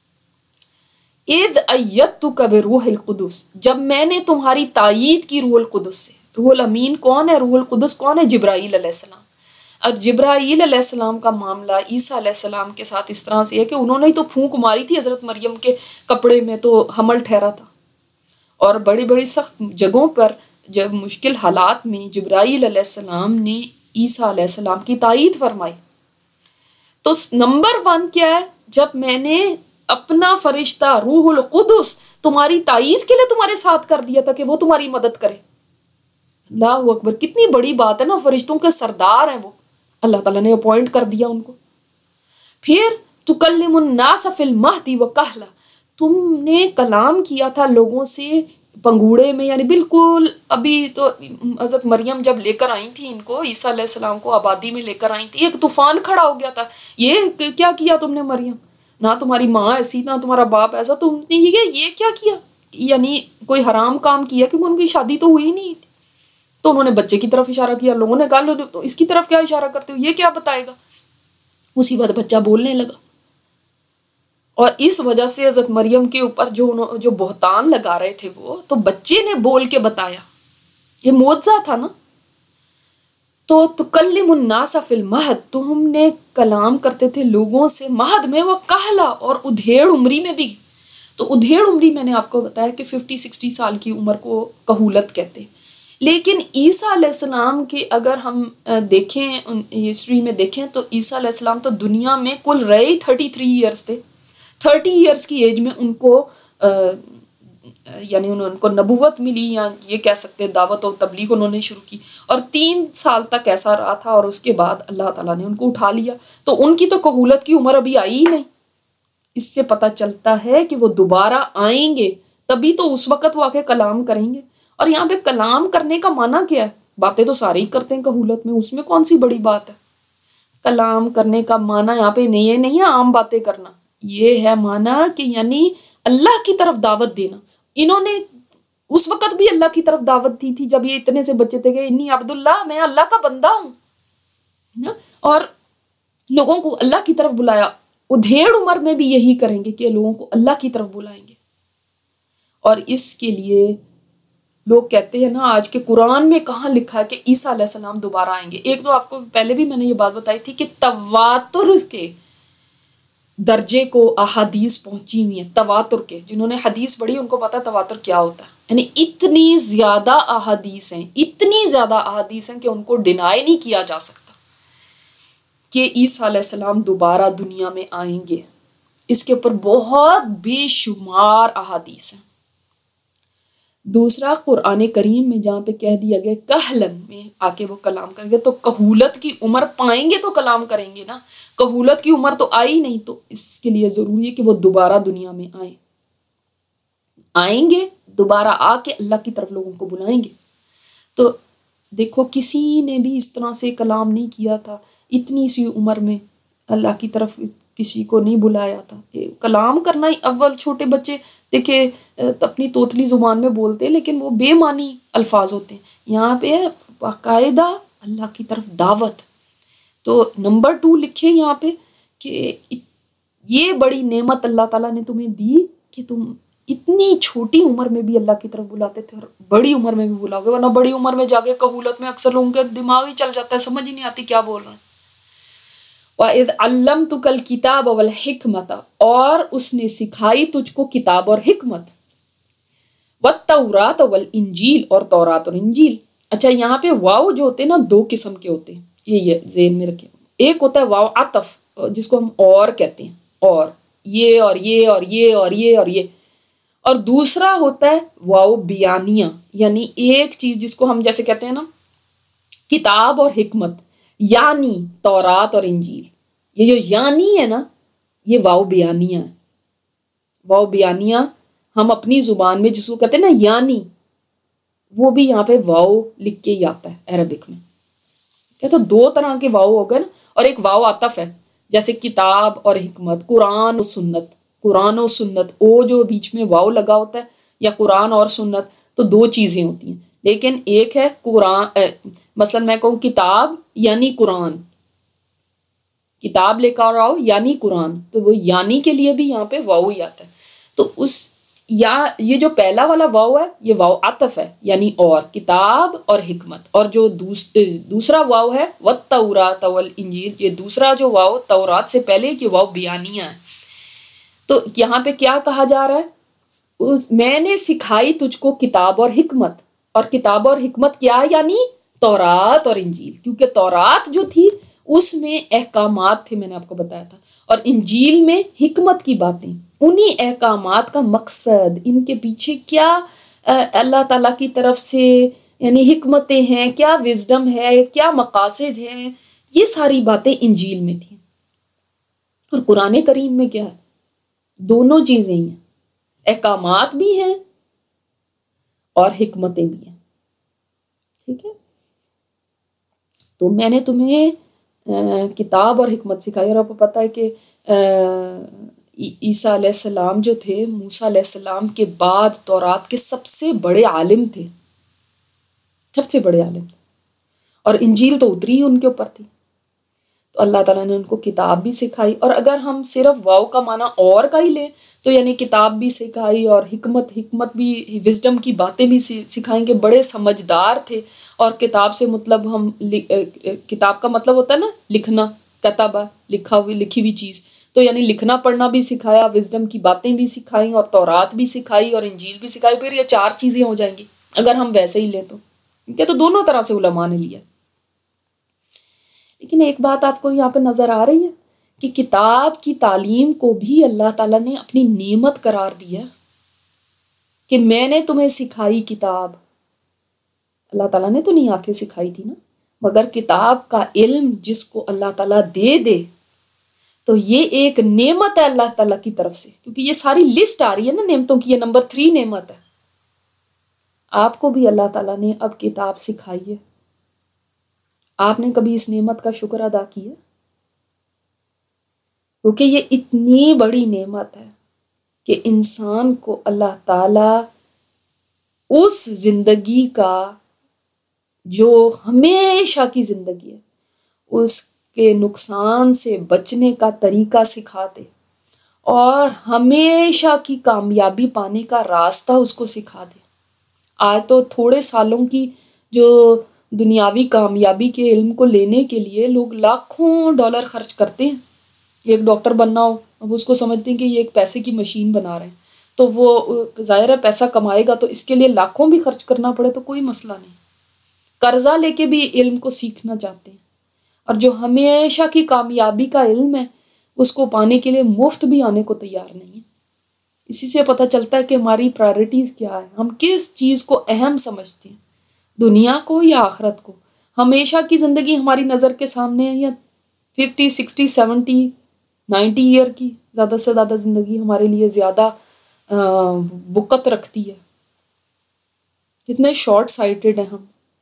اذ ایدتک بروح القدس، جب میں نے تمہاری تائید کی روح القدس سے۔ روح الامین کون ہے؟ روح القدس کون ہے؟ جبرائیل علیہ السلام۔ اور جبرائیل علیہ السلام کا معاملہ عیسیٰ علیہ السلام کے ساتھ اس طرح سے ہے کہ انہوں نے تو پھونک ماری تھی حضرت مریم کے کپڑے میں تو حمل ٹھہرا تھا، اور بڑی بڑی سخت جگہوں پر جب مشکل حالات میں جبرائیل علیہ السلام نے عیسیٰ علیہ السلام کی تائید فرمائی۔ تو نمبر ون کیا ہے؟ جب میں نے اپنا فرشتہ روح القدس تمہاری تائید کے لیے تمہارے ساتھ کر دیا تھا کہ وہ تمہاری مدد کرے۔ اللہ اکبر، کتنی بڑی بات ہے نا، فرشتوں کے سردار ہیں وہ، اللہ تعالیٰ نے اپوائنٹ کر دیا ان کو۔ پھر تکلم الناس فی المہد وکہلا، تم نے کلام کیا تھا لوگوں سے پنگوڑے میں، یعنی بالکل ابھی تو حضرت مریم جب لے کر آئی تھی ان کو، عیسیٰ علیہ السلام کو آبادی میں لے کر آئی تھی، ایک طوفان کھڑا ہو گیا تھا۔ یہ کیا کیا تم نے مریم؟ نہ تمہاری ماں ایسی نہ تمہارا باپ ایسا، تم نے یہ یہ کیا کیا؟ یعنی کوئی حرام کام کیا، کیونکہ ان کی شادی تو ہوئی نہیں تھی۔ تو انہوں نے بچے کی طرف اشارہ کیا، لوگوں نے کہا تو اس کی طرف کیا اشارہ کرتے ہو، یہ کیا بتائے گا؟ اسی وقت بچہ بولنے لگا۔ اور اس وجہ سے حضرت مریم کے اوپر جو جو بہتان لگا رہے تھے وہ تو بچے نے بول کے بتایا، یہ معجزہ تھا نا. تو تکلم الناس فی المہد، تو ہم نے کلام کرتے تھے لوگوں سے مہد میں، وہ کہلا اور ادھیڑ عمری میں بھی. تو ادھیڑ عمری میں نے آپ کو بتایا کہ ففٹی سکسٹی سال کی عمر کو کہولت کہتے ہیں. لیکن عیسیٰ علیہ السلام کی اگر ہم دیکھیں ہسٹری میں دیکھیں تو عیسیٰ علیہ السلام تو دنیا میں کل رہے ہی تھرٹی تھری ایئرس تھے. تھرٹی ایئرس کی ایج میں ان کو یعنی ان کو نبوت ملی، یا یہ کہہ سکتے ہیں دعوت و تبلیغ انہوں نے شروع کی، اور تین سال تک ایسا رہا تھا، اور اس کے بعد اللہ تعالیٰ نے ان کو اٹھا لیا. تو ان کی تو کہولت کی عمر ابھی آئی ہی نہیں. اس سے پتہ چلتا ہے کہ وہ دوبارہ آئیں گے، تبھی تو اس وقت وہ آ کے کلام کریں گے. اور یہاں پہ کلام کرنے کا معنی کیا ہے؟ باتیں تو سارے ہی کرتے ہیں کہولت میں، اس میں کون سی بڑی بات ہے؟ کلام کرنے کا معنی یہاں پہ نہیں ہے نہیں ہے عام باتیں کرنا، یہ ہے معنی کہ یعنی اللہ کی طرف دعوت دینا. انہوں نے اس وقت بھی اللہ کی طرف دعوت دی تھی جب یہ اتنے سے بچے تھے کہ انی عبداللہ، میں اللہ کا بندہ ہوں، اور لوگوں کو اللہ کی طرف بلایا. ادھیڑ عمر میں بھی یہی کریں گے کہ لوگوں کو اللہ کی طرف بلائیں گے. اور اس کے لیے لوگ کہتے ہیں نا آج کے قرآن میں کہاں لکھا ہے کہ عیسیٰ علیہ السلام دوبارہ آئیں گے. ایک تو آپ کو پہلے بھی میں نے یہ بات بتائی تھی کہ تواتر کے درجے کو احادیث پہنچی ہوئی ہیں، تواتر کے. جنہوں نے حدیث پڑھی ان کو پتا تواتر کیا ہوتا ہے. یعنی اتنی زیادہ احادیث ہیں، اتنی زیادہ احادیث ہیں کہ ان کو ڈینائی نہیں کیا جا سکتا کہ عیسیٰ علیہ السلام دوبارہ دنیا میں آئیں گے. اس کے اوپر بہت بے شمار احادیث ہیں. دوسرا قرآن کریم میں جہاں پہ کہہ دیا گیا کہلن میں آ کے وہ کلام کریں گے، تو کہولت کی عمر پائیں گے تو کلام کریں گے نا. کہولت کی عمر تو آئی نہیں، تو اس کے لیے ضروری ہے کہ وہ دوبارہ دنیا میں آئیں آئیں گے دوبارہ آ کے اللہ کی طرف لوگوں کو بلائیں گے. تو دیکھو کسی نے بھی اس طرح سے کلام نہیں کیا تھا، اتنی سی عمر میں اللہ کی طرف کسی کو نہیں بلایا تھا. کلام کرنا ہی اول چھوٹے بچے دیکھے اپنی توتلی زبان میں بولتے لیکن وہ بے معنی الفاظ ہوتے ہیں. یہاں پہ باقاعدہ اللہ کی طرف دعوت. تو نمبر ٹو لکھے یہاں پہ کہ یہ بڑی نعمت اللہ تعالیٰ نے تمہیں دی کہ تم اتنی چھوٹی عمر میں بھی اللہ کی طرف بلاتے تھے، اور بڑی عمر میں بھی بلاؤ گے. ورنہ بڑی عمر میں جا کے کہولت میں اکثر لوگوں کے دماغ ہی چل جاتا ہے، سمجھ ہی نہیں آتی کیا بول رہے ہیں. وَإِذْ عَلَّمْتُكَ الْكِتَابَ وَالْحِكْمَةَ، اور اس نے سکھائی تجھ کو کتاب اور حکمت. وَالتَّوْرَاةَ وَالْإِنْجِيلَ، اور تورات اور انجیل. اچھا یہاں پہ واو جو ہوتے ہیں نا دو قسم کے ہوتے ہیں، یہ ذہن میں رکھیں. ایک ہوتا ہے واو عطف جس کو ہم اور کہتے ہیں، اور یہ اور یہ اور یہ اور یہ اور یہ. اور دوسرا ہوتا ہے واو بیانیہ، یعنی ایک چیز جس کو ہم جیسے کہتے ہیں نا کتاب اور حکمت، یعنی تورات اور انجیل. یہ جو یعنی ہے نا یہ واو بیانیہ ہے. واو بیانیہ ہم اپنی زبان میں جس کو کہتے ہیں نا یعنی، وہ بھی یہاں پہ واو لکھ کے ہی آتا ہے عربک میں. کہ تو دو طرح کے واو ہو گئے نا، اور ایک واو عطف ہے جیسے کتاب اور حکمت، قرآن و سنت. قرآن و سنت او جو بیچ میں واو لگا ہوتا ہے، یا قرآن اور سنت، تو دو چیزیں ہوتی ہیں. لیکن ایک ہے قرآن، مثلا میں کہوں کتاب یعنی قرآن، کتاب لے کر آؤ یعنی قرآن، تو وہ یعنی کے لیے بھی یہاں پہ واو ہی آتا ہے. تو اس یا یہ جو پہلا والا واو ہے یہ واو عطف ہے، یعنی اور کتاب اور حکمت. اور جو دوسرا واو ہے وَالتَّوْرَاةَ وَالْإِنْجِيلَ، یہ دوسرا جو واو تورات سے پہلے کہ واو بیانیہ ہے. تو یہاں پہ کیا کہا جا رہا ہے؟ میں نے سکھائی تجھ کو کتاب اور حکمت. اور کتاب اور حکمت کیا؟ یعنی تورات اور انجیل. کیونکہ تورات جو تھی اس میں احکامات تھے، میں نے آپ کو بتایا تھا، اور انجیل میں حکمت کی باتیں. انہی احکامات کا مقصد، ان کے پیچھے کیا اللہ تعالیٰ کی طرف سے یعنی حکمتیں ہیں، کیا وزڈم ہے، کیا مقاصد ہیں، یہ ساری باتیں انجیل میں تھیں. اور قرآن کریم میں کیا ہے؟ دونوں چیزیں ہی ہیں، احکامات بھی ہیں اور حکمتیں بھی ہیں. ٹھیک ہے، تو میں نے تمہیں کتاب اور حکمت سکھائی. اور آپ کو پتہ ہے کہ عیسیٰ علیہ السلام جو تھے موسیٰ علیہ السلام کے بعد تورات کے سب سے بڑے عالم تھے، سب سے بڑے عالم تھے، اور انجیل تو اتری ہی ان کے اوپر تھی. تو اللہ تعالیٰ نے ان کو کتاب بھی سکھائی. اور اگر ہم صرف واو کا معنی اور کا ہی لیں تو یعنی کتاب بھی سکھائی اور حکمت حکمت بھی وزڈم کی باتیں بھی سکھائیں کہ بڑے سمجھدار تھے. اور کتاب سے مطلب ہم کتاب کا مطلب ہوتا ہے نا لکھنا، کتابہ لکھا ہوئی لکھی ہوئی چیز، تو یعنی لکھنا پڑھنا بھی سکھایا، وزڈم کی باتیں بھی سکھائیں اور تورات بھی سکھائی اور انجیل بھی سکھائی. پھر یہ چار چیزیں ہو جائیں گی اگر ہم ویسے ہی لیں تو. ٹھیک ہے، تو دونوں طرح سے علماء نے لیا. لیکن ایک بات آپ کو یہاں پہ نظر آ رہی ہے کہ کتاب کی تعلیم کو بھی اللہ تعالیٰ نے اپنی نعمت قرار دیا کہ میں نے تمہیں سکھائی کتاب. اللہ تعالیٰ نے تو نہیں آ کے سکھائی تھی نا، مگر کتاب کا علم جس کو اللہ تعالیٰ دے دے تو یہ ایک نعمت ہے اللہ تعالیٰ کی طرف سے، کیونکہ یہ ساری لسٹ آ رہی ہے نا نعمتوں کی، یہ نمبر تھری نعمت ہے. آپ کو بھی اللہ تعالیٰ نے اب کتاب سکھائی ہے. آپ نے کبھی اس نعمت کا شکر ادا کیا؟ کیونکہ یہ اتنی بڑی نعمت ہے کہ انسان کو اللہ تعالیٰ اس زندگی کا جو ہمیشہ کی زندگی ہے اس کے نقصان سے بچنے کا طریقہ سکھاتے اور ہمیشہ کی کامیابی پانے کا راستہ اس کو سکھا دے. آج تو تھوڑے سالوں کی جو دنیاوی کامیابی کے علم کو لینے کے لیے لوگ لاکھوں ڈالر خرچ کرتے ہیں. ایک ڈاکٹر بننا ہو، اب اس کو سمجھتے ہیں کہ یہ ایک پیسے کی مشین بنا رہے ہیں، تو وہ ظاہر ہے پیسہ کمائے گا تو اس کے لیے لاکھوں بھی خرچ کرنا پڑے تو کوئی مسئلہ نہیں. قرضہ لے کے بھی علم کو سیکھنا چاہتے ہیں، اور جو ہمیشہ کی کامیابی کا علم ہے اس کو پانے کے لیے مفت بھی آنے کو تیار نہیں ہے. اسی سے پتہ چلتا ہے کہ ہماری پرائرٹیز کیا ہے، ہم کس چیز کو اہم سمجھتے ہیں، دنیا کو یا آخرت کو. ہمیشہ کی زندگی ہماری نظر کے سامنے ہے یا fifty sixty seventy ninety year کی زیادہ سے زیادہ زندگی ہمارے لیے زیادہ وقت رکھتی ہے؟ کتنے شارٹ سائٹڈ ہیں ہم.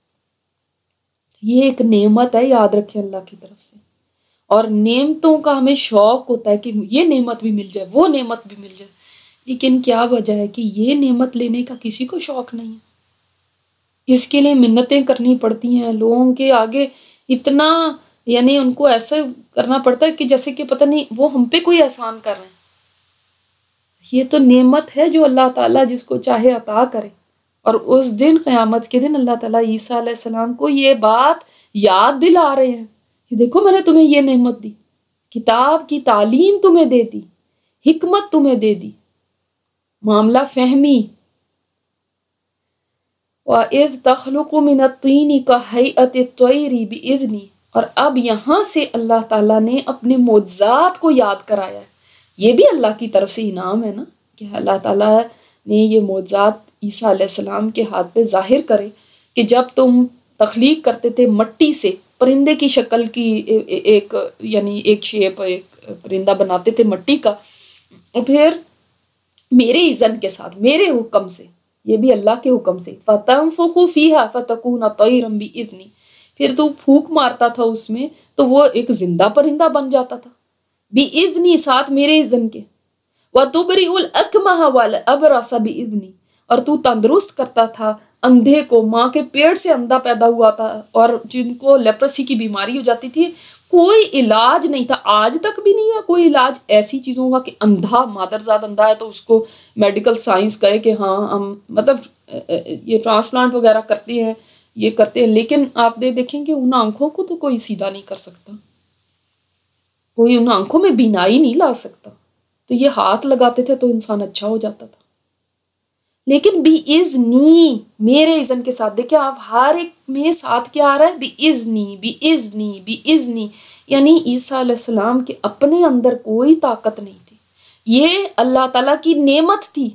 یہ ایک نعمت ہے، یاد رکھیں اللہ کی طرف سے. اور نعمتوں کا ہمیں شوق ہوتا ہے کہ یہ نعمت بھی مل جائے، وہ نعمت بھی مل جائے، لیکن کیا وجہ ہے کہ یہ نعمت لینے کا کسی کو شوق نہیں ہے. اس کے لیے منتیں کرنی پڑتی ہیں لوگوں کے آگے، اتنا یعنی ان کو ایسا کرنا پڑتا ہے کہ جیسے کہ پتہ نہیں وہ ہم پہ کوئی احسان کر رہے ہیں. یہ تو نعمت ہے جو اللہ تعالیٰ جس کو چاہے عطا کرے. اور اس دن قیامت کے دن اللہ تعالیٰ عیسیٰ علیہ السلام کو یہ بات یاد دلا رہے ہیں کہ دیکھو میں نے تمہیں یہ نعمت دی، کتاب کی تعلیم تمہیں دے دی، حکمت تمہیں دے دی، معاملہ فہمی. وَإِذْ تَخْلُقُ مِنَ الطِّينِ كَهَيْئَةِ الطَّيْرِ بِإِذْنِي. اور اب یہاں سے اللہ تعالیٰ نے اپنے معجزات کو یاد کرایا ہے. یہ بھی اللہ کی طرف سے انعام ہے نا کہ اللہ تعالیٰ نے یہ معجزات عیسیٰ علیہ السلام کے ہاتھ پہ ظاہر کرے کہ جب تم تخلیق کرتے تھے مٹی سے پرندے کی شکل کی ایک یعنی ایک شیپ ایک پرندہ بناتے تھے مٹی کا، اور پھر میرے اذن کے ساتھ میرے حکم سے، یہ بھی اللہ کے حکم سے، فَتَنفُخُ فِيهَا فَتَكُونَ طَيْرًا بِإِذْنِي. پھر تو پھونک مارتا تھا اس میں تو وہ ایک زندہ پرندہ بن جاتا تھا، بِإِذْنِي ساتھ میرے اذن کے. وَتُبْرِئُ الْأَكْمَحَ وَالْأَبْرَصَ بِإِذْنِي. اور تو تندرست کرتا تھا اندھے کو، ماں کے پیٹ سے اندھا پیدا ہوا تھا اور جن کو لیپرسی کی بیماری ہو جاتی تھی کوئی علاج نہیں تھا، آج تک بھی نہیں ہے کوئی علاج ایسی چیزوں کا کہ اندھا مادرزاد اندھا ہے تو اس کو میڈیکل سائنس کہے کہ ہاں ہم مطلب یہ ٹرانسپلانٹ وغیرہ کرتے ہیں یہ کرتے ہیں، لیکن آپ دے دیکھیں کہ ان آنکھوں کو تو کوئی سیدھا نہیں کر سکتا، کوئی ان آنکھوں میں بینائی نہیں لا سکتا. تو یہ ہاتھ لگاتے تھے تو انسان اچھا ہو جاتا تھا، لیکن بی اذنی میرے اذن کے ساتھ. دیکھیں آپ ہر ایک میں ساتھ کیا آ رہا ہے، بی اذنی بی اذنی بی اذنی. یعنی عیسیٰ علیہ السلام کے اپنے اندر کوئی طاقت نہیں تھی، یہ اللہ تعالیٰ کی نعمت تھی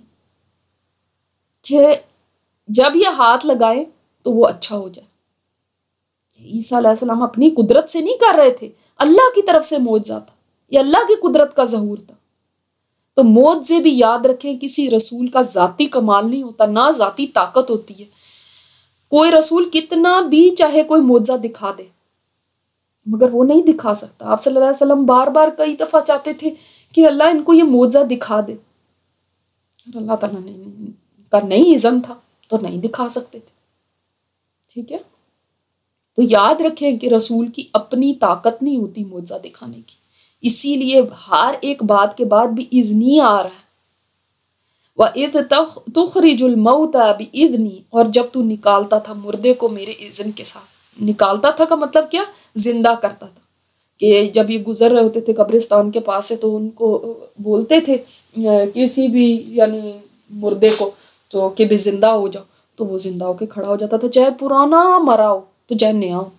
کہ جب یہ ہاتھ لگائیں تو وہ اچھا ہو جائے. عیسیٰ علیہ السلام اپنی قدرت سے نہیں کر رہے تھے، اللہ کی طرف سے معجزہ تھا، یہ اللہ کی قدرت کا ظہور تھا. تو معجزے بھی یاد رکھیں کسی رسول کا ذاتی کمال نہیں ہوتا، نہ ذاتی طاقت ہوتی ہے. کوئی رسول کتنا بھی چاہے کوئی معجزہ دکھا دے مگر وہ نہیں دکھا سکتا. آپ صلی اللہ علیہ وسلم بار بار کئی دفعہ چاہتے تھے کہ اللہ ان کو یہ معجزہ دکھا دے، اور اللہ تعالیٰ نے کا نہیں اذن تھا تو نہیں دکھا سکتے تھے. ٹھیک ہے. تو یاد رکھیں کہ رسول کی اپنی طاقت نہیں ہوتی معجزہ دکھانے کی، اسی لیے ہر ایک بات کے بعد بھی اذنی آ رہا ہے۔ وَإِذْ تُخْرِجُ الْمَوْتَى بِإِذْنِي، اور جب تو نکالتا تھا مردے کو میرے اذن کے ساتھ۔ نکالتا تھا کا مطلب کیا؟ زندہ کرتا تھا، کہ جب یہ گزر رہے ہوتے تھے قبرستان کے پاس سے تو ان کو بولتے تھے کسی بھی یعنی مردے کو تو کہ بھی زندہ ہو جاؤ، تو وہ زندہ ہو کے کھڑا ہو جاتا تھا، چاہے پرانا مرا ہو تو چاہے نیا ہو۔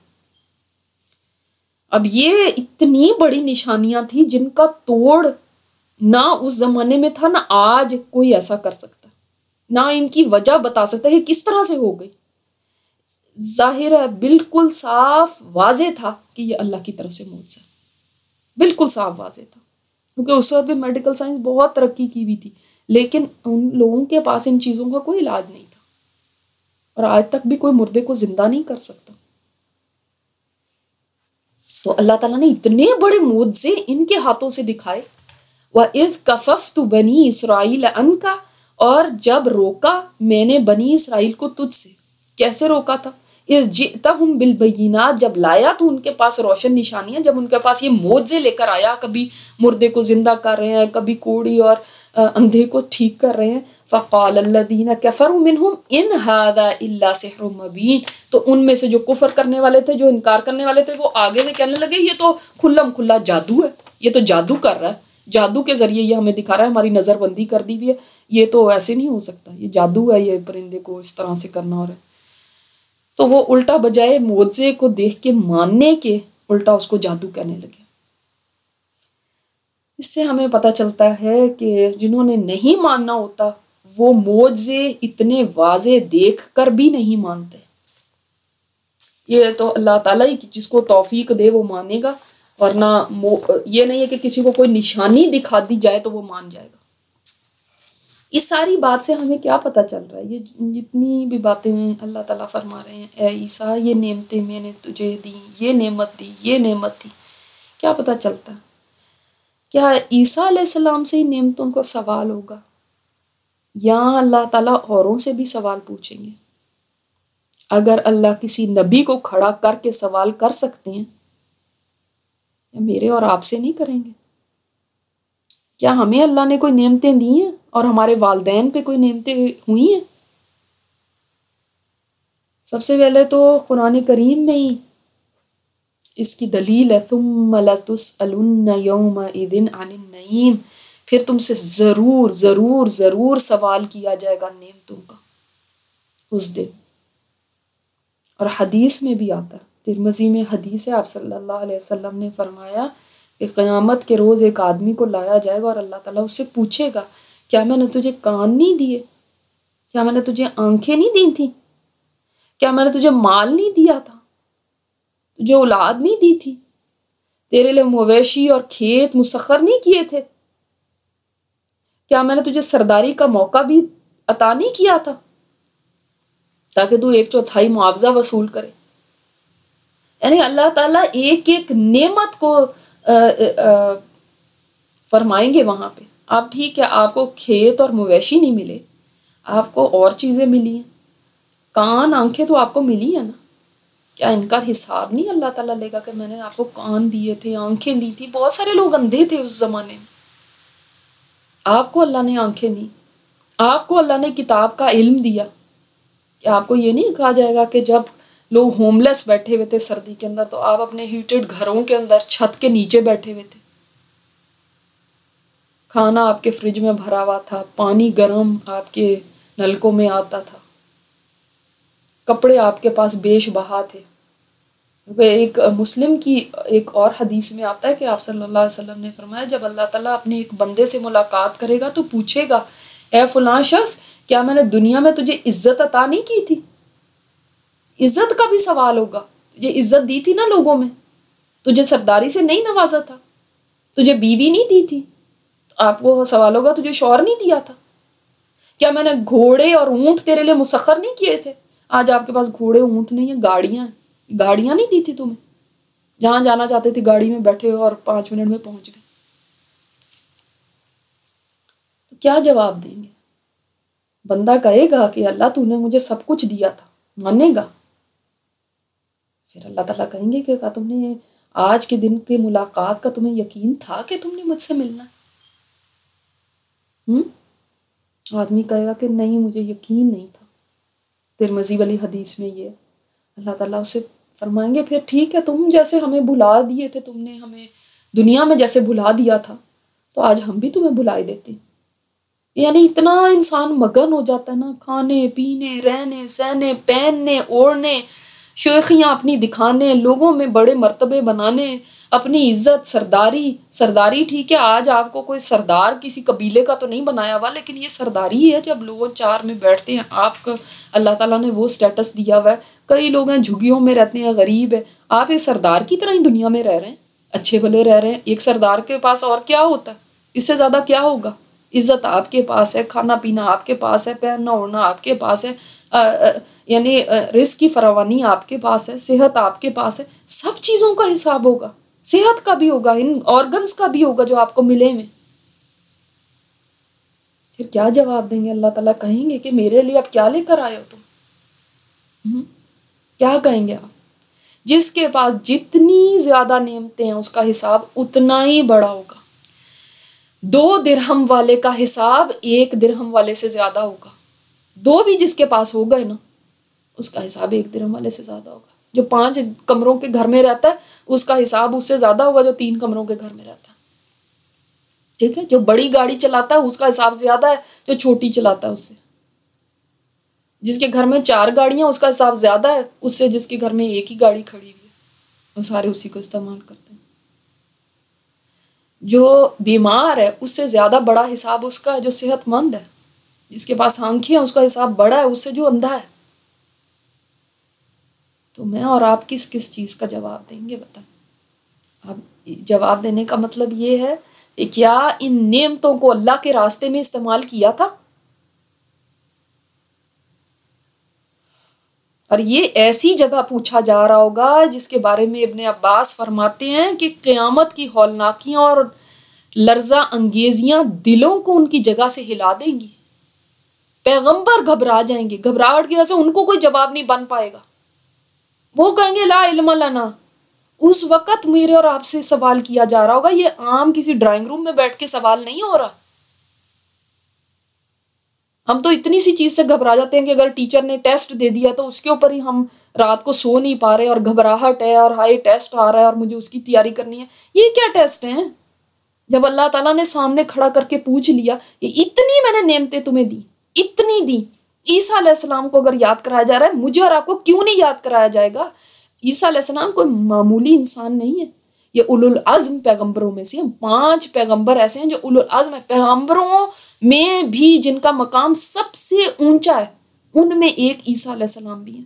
اب یہ اتنی بڑی نشانیاں تھیں جن کا توڑ نہ اس زمانے میں تھا، نہ آج کوئی ایسا کر سکتا، نہ ان کی وجہ بتا سکتا ہے کس طرح سے ہو گئی۔ ظاہر ہے بالکل صاف واضح تھا کہ یہ اللہ کی طرف سے معجزہ، بالکل صاف واضح تھا، کیونکہ اس وقت بھی میڈیکل سائنس بہت ترقی کی ہوئی تھی، لیکن ان لوگوں کے پاس ان چیزوں کا کوئی علاج نہیں تھا، اور آج تک بھی کوئی مردے کو زندہ نہیں کر سکتا۔ تو اللہ تعالیٰ نے اتنے بڑے معجزے ان کے ہاتھوں سے دکھائے۔ وَإِذْ كَفَفْتُ بَنِي إِسْرَائِيلَ عَنْكَ، اور جب روکا میں نے بنی اسرائیل کو تجھ سے۔ کیسے روکا تھا؟ اِذْ جِئْتَهُمْ بِالْبَيِّنَاتِ، جب لایا تو ان کے پاس روشن نشانیاں، جب ان کے پاس یہ معجزے لے کر آیا، کبھی مردے کو زندہ کر رہے ہیں، کبھی کوڑی اور اندھے کو ٹھیک کر رہے ہیں۔ فَقَالَ الَّذِينَ كَفَرُوا مِنْهُمْ إِنْ هَذَا إِلَّا سِحْرٌ مُبِينٌ، تو ان میں سے جو کفر کرنے والے تھے، جو انکار کرنے والے تھے، وہ آگے سے کہنے لگے یہ تو کھلم کھلا جادو ہے، یہ تو جادو کر رہا ہے، جادو کے ذریعے یہ ہمیں دکھا رہا ہے، ہماری نظر بندی کر دی ہوئی ہے، یہ تو ایسے نہیں ہو سکتا، یہ جادو ہے، یہ پرندے کو اس طرح سے کرنا ہو رہا ہے۔ تو وہ الٹا بجائے معجزے کو دیکھ کے ماننے کے، الٹا اس کو جادو کہنے لگے۔ اس سے ہمیں پتہ چلتا ہے کہ جنہوں نے نہیں ماننا ہوتا وہ معجزے اتنے واضح دیکھ کر بھی نہیں مانتے۔ یہ تو اللہ تعالیٰ ہی جس کو توفیق دے وہ مانے گا، ورنہ یہ نہیں ہے کہ کسی کو کوئی نشانی دکھا دی جائے تو وہ مان جائے گا۔ اس ساری بات سے ہمیں کیا پتہ چل رہا ہے؟ یہ جتنی بھی باتیں ہیں اللہ تعالیٰ فرما رہے ہیں اے عیسیٰ یہ نعمتیں میں نے تجھے دی، یہ نعمت دی، یہ نعمت دی، کیا پتہ چلتا ہے؟ کیا عیسیٰ علیہ السلام سے ہی نعمتوں کا سوال ہوگا، یا اللہ تعالیٰ اوروں سے بھی سوال پوچھیں گے؟ اگر اللہ کسی نبی کو کھڑا کر کے سوال کر سکتے ہیں، یا میرے اور آپ سے نہیں کریں گے؟ کیا ہمیں اللہ نے کوئی نعمتیں دی ہیں اور ہمارے والدین پہ کوئی نعمتیں ہوئی ہیں؟ سب سے پہلے تو قرآن کریم میں ہی اس کی دلیل ہے، ثم لتسألن یومئذ عن النعیم، پھر تم سے ضرور ضرور ضرور سوال کیا جائے گا نعمتوں کا اس دن۔ اور حدیث میں بھی آتا ہے، ترمذی میں حدیث ہے، آپ صلی اللہ علیہ وسلم نے فرمایا کہ قیامت کے روز ایک آدمی کو لایا جائے گا اور اللہ تعالیٰ اس سے پوچھے گا کیا میں نے تجھے کان نہیں دیے؟ کیا میں نے تجھے آنکھیں نہیں دی تھی؟ کیا میں نے تجھے مال نہیں دیا تھا؟ تجھے اولاد نہیں دی تھی؟ تیرے لیے مویشی اور کھیت مسخر نہیں کیے تھے؟ کیا میں نے تجھے سرداری کا موقع بھی عطا نہیں کیا تھا تاکہ تو ایک چوتھائی معاوضہ وصول کرے؟ یعنی اللہ تعالیٰ ایک ایک نعمت کو آ, آ, فرمائیں گے وہاں پہ۔ آپ ٹھیک ہے آپ کو کھیت اور مویشی نہیں ملے، آپ کو اور چیزیں ملی ہیں، کان آنکھیں تو آپ کو ملی ہیں نا، کیا ان کا حساب نہیں اللہ تعالیٰ لے گا کہ میں نے آپ کو کان دیے تھے، آنکھیں دی تھی؟ بہت سارے لوگ اندھے تھے اس زمانے میں، آپ کو اللہ نے آنکھیں دی، آپ کو اللہ نے کتاب کا علم دیا، کہ آپ کو یہ نہیں کہا جائے گا کہ جب لوگ ہوم لیس بیٹھے ہوئے تھے سردی کے اندر تو آپ اپنے ہیٹڈ گھروں کے اندر چھت کے نیچے بیٹھے ہوئے تھے، کھانا آپ کے فریج میں بھرا ہوا تھا، پانی گرم آپ کے نلکوں میں آتا تھا، کپڑے آپ کے پاس بیش بہا تھے۔ ایک مسلم کی ایک اور حدیث میں آتا ہے کہ آپ صلی اللہ علیہ وسلم نے فرمایا جب اللہ تعالیٰ اپنے ایک بندے سے ملاقات کرے گا تو پوچھے گا اے فلاں شخص کیا میں نے دنیا میں تجھے عزت عطا نہیں کی تھی؟ عزت کا بھی سوال ہوگا، تجھے عزت دی تھی نا لوگوں میں، تجھے سرداری سے نہیں نوازا تھا، تجھے بیوی نہیں دی تھی، تو آپ کو سوال ہوگا تجھے شوہر نہیں دیا تھا؟ کیا میں نے گھوڑے اور اونٹ تیرے لیے مسخر نہیں کیے تھے؟ آج آپ کے پاس گھوڑے اونٹ نہیں ہیں، گاڑیاں ہیں، گاڑیاں نہیں دی تھی تمہیں؟ جہاں جانا چاہتے تھے گاڑی میں بیٹھے ہو اور پانچ منٹ میں پہنچ گئے۔ تو کیا جواب دیں گے؟ بندہ کہے گا کہ اللہ تو نے مجھے سب کچھ دیا تھا، مانے گا؟ پھر اللہ تعالیٰ کہیں گے کہ کیا تم نے آج کے دن کے ملاقات کا تمہیں یقین تھا کہ تم نے مجھ سے ملنا ہے؟ آدمی کہے گا کہ نہیں مجھے یقین نہیں تھا۔ ترمذی والی حدیث میں یہ اللہ تعالیٰ اسے فرمائیں گے پھر ٹھیک ہے، تم جیسے ہمیں بھلا دیے تھے، تم نے ہمیں دنیا میں جیسے بھلا دیا تھا تو آج ہم بھی تمہیں بھلائے دیتے۔ یعنی اتنا انسان مگن ہو جاتا ہے نا، کھانے پینے رہنے سہنے پہننے اوڑھنے، شیخیاں اپنی دکھانے، لوگوں میں بڑے مرتبے بنانے، اپنی عزت سرداری سرداری ٹھیک ہے، آج آپ کو کوئی سردار کسی قبیلے کا تو نہیں بنایا ہوا، لیکن یہ سرداری ہے جب لوگوں چار میں بیٹھتے ہیں، آپ کو اللہ تعالیٰ نے وہ سٹیٹس دیا ہوا ہے۔ کئی لوگ ہیں جھگیوں میں رہتے ہیں، غریب ہے، آپ ایک سردار کی طرح ہی دنیا میں رہ رہے ہیں، اچھے بھلے رہ رہے ہیں۔ ایک سردار کے پاس اور کیا ہوتا ہے؟ اس سے زیادہ کیا ہوگا؟ عزت آپ کے پاس ہے، کھانا پینا آپ کے پاس ہے، پہننا اوڑھنا آپ کے پاس ہے، یعنی رزق کی فراوانی آپ کے پاس ہے، صحت آپ کے پاس ہے، سب چیزوں کا حساب ہوگا، صحت کا بھی ہوگا، ان آرگنز کا بھی ہوگا جو آپ کو ملے ہوئے۔ پھر کیا جواب دیں گے؟ اللہ تعالیٰ کہیں گے کہ میرے لیے اب کیا لے کر آئے ہو تم؟ کیا کہیں گے آپ؟ جس کے پاس جتنی زیادہ نعمتیں ہیں اس کا حساب اتنا ہی بڑا ہوگا۔ دو درہم والے کا حساب ایک درہم والے سے زیادہ ہوگا۔ دو بھی جس کے پاس ہوگا نا اس کا حساب ایک درہم والے سے زیادہ ہوگا۔ جو پانچ کمروں کے گھر میں رہتا ہے اس کا حساب اس سے زیادہ ہوگا جو تین کمروں کے گھر میں رہتا ہے، ٹھیک ہے؟ جو بڑی گاڑی چلاتا ہے اس کا حساب زیادہ ہے جو چھوٹی چلاتا ہے اس سے۔ جس کے گھر میں چار گاڑیاں اس کا حساب زیادہ ہے اس سے جس کے گھر میں ایک ہی گاڑی کھڑی ہوئی ہے، وہ سارے اسی کو استعمال کرتے ہیں۔ جو بیمار ہے اس سے زیادہ بڑا حساب اس کا ہے جو صحت مند ہے۔ جس کے پاس آنکھیں ہیں اس کا حساب بڑا ہے اس سے جو اندھا ہے۔ تو میں اور آپ کس کس چیز کا جواب دیں گے بتائیں؟ اب جواب دینے کا مطلب یہ ہے کہ کیا ان نعمتوں کو اللہ کے راستے میں استعمال کیا تھا؟ اور یہ ایسی جگہ پوچھا جا رہا ہوگا جس کے بارے میں ابن عباس فرماتے ہیں کہ قیامت کی ہولناکیاں اور لرزہ انگیزیاں دلوں کو ان کی جگہ سے ہلا دیں گی۔ پیغمبر گھبرا جائیں گے، گھبراہٹ کی وجہ سے ان کو کوئی جواب نہیں بن پائے گا۔ وہ کہیں گے لا علم لنا۔ اس وقت میرے اور آپ سے سوال کیا جا رہا ہوگا، یہ عام کسی ڈرائنگ روم میں بیٹھ کے سوال نہیں ہو رہا۔ ہم تو اتنی سی چیز سے گھبرا جاتے ہیں کہ اگر ٹیچر نے ٹیسٹ دے دیا تو اس کے اوپر ہی ہم رات کو سو نہیں پا رہے، اور گھبراہٹ ہے اور ہائی ٹیسٹ آ رہا ہے اور مجھے اس کی تیاری کرنی ہے۔ یہ کیا ٹیسٹ ہیں؟ جب اللہ تعالیٰ نے سامنے کھڑا کر کے پوچھ لیا، یہ اتنی میں نے نعمتیں تمہیں دی، اتنی دی۔ عیسیٰ علیہ السلام کو اگر یاد کرایا جا رہا ہے، مجھے اور آپ کو کیوں نہیں یاد کرایا جائے گا؟ عیسیٰ علیہ السلام کوئی معمولی انسان نہیں ہے، یہ اولو العزم پیغمبروں میں سے ہیں۔ پانچ پیغمبر ایسے ہیں جو اولو العزم ہیں، پیغمبروں میں بھی جن کا مقام سب سے اونچا ہے، ان میں ایک عیسیٰ علیہ السلام بھی ہیں۔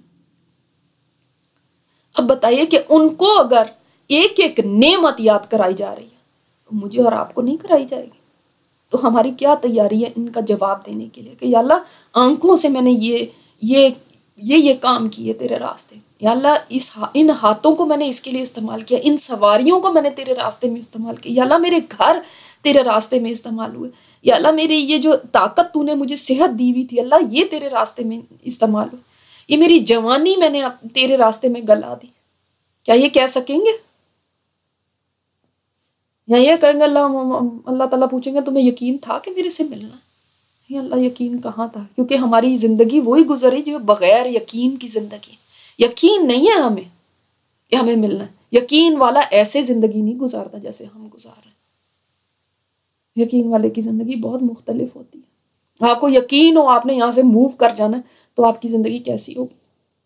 اب بتائیے کہ ان کو اگر ایک ایک نعمت یاد کرائی جا رہی ہے تو مجھے اور آپ کو نہیں کرائی جائے گی؟ تو ہماری کیا تیاری ہے ان کا جواب دینے کے لیے کہ یا اللہ آنکھوں سے میں نے یہ یہ یہ یہ کام کیے تیرے راستے، یا اللہ اس ان ہاتھوں کو میں نے اس کے لیے استعمال کیا، ان سواریوں کو میں نے تیرے راستے میں استعمال کیا، یا اللہ میرے گھر تیرے راستے میں استعمال ہوئے، یا اللہ میری یہ جو طاقت تو نے مجھے صحت دی ہوئی تھی اللہ یہ تیرے راستے میں استعمال ہوئی، یہ میری جوانی میں نے تیرے راستے میں گلا دی۔ کیا یہ کہہ سکیں گے؟ یا یہ کہیں گے اللہ اللہ تعالیٰ پوچھیں گے تمہیں یقین تھا کہ میرے سے ملنا؟ نہیں، اللہ یقین کہاں تھا، کیونکہ ہماری زندگی وہی گزری جو بغیر یقین کی زندگی۔ یقین نہیں ہے ہمیں کہ ہمیں ملنا ہے۔ یقین والا ایسے زندگی نہیں گزارتا جیسے ہم گزار رہے ہیں۔ یقین والے کی زندگی بہت مختلف ہوتی ہے۔ آپ کو یقین ہو آپ نے یہاں سے موو کر جانا ہے تو آپ کی زندگی کیسی ہوگی؟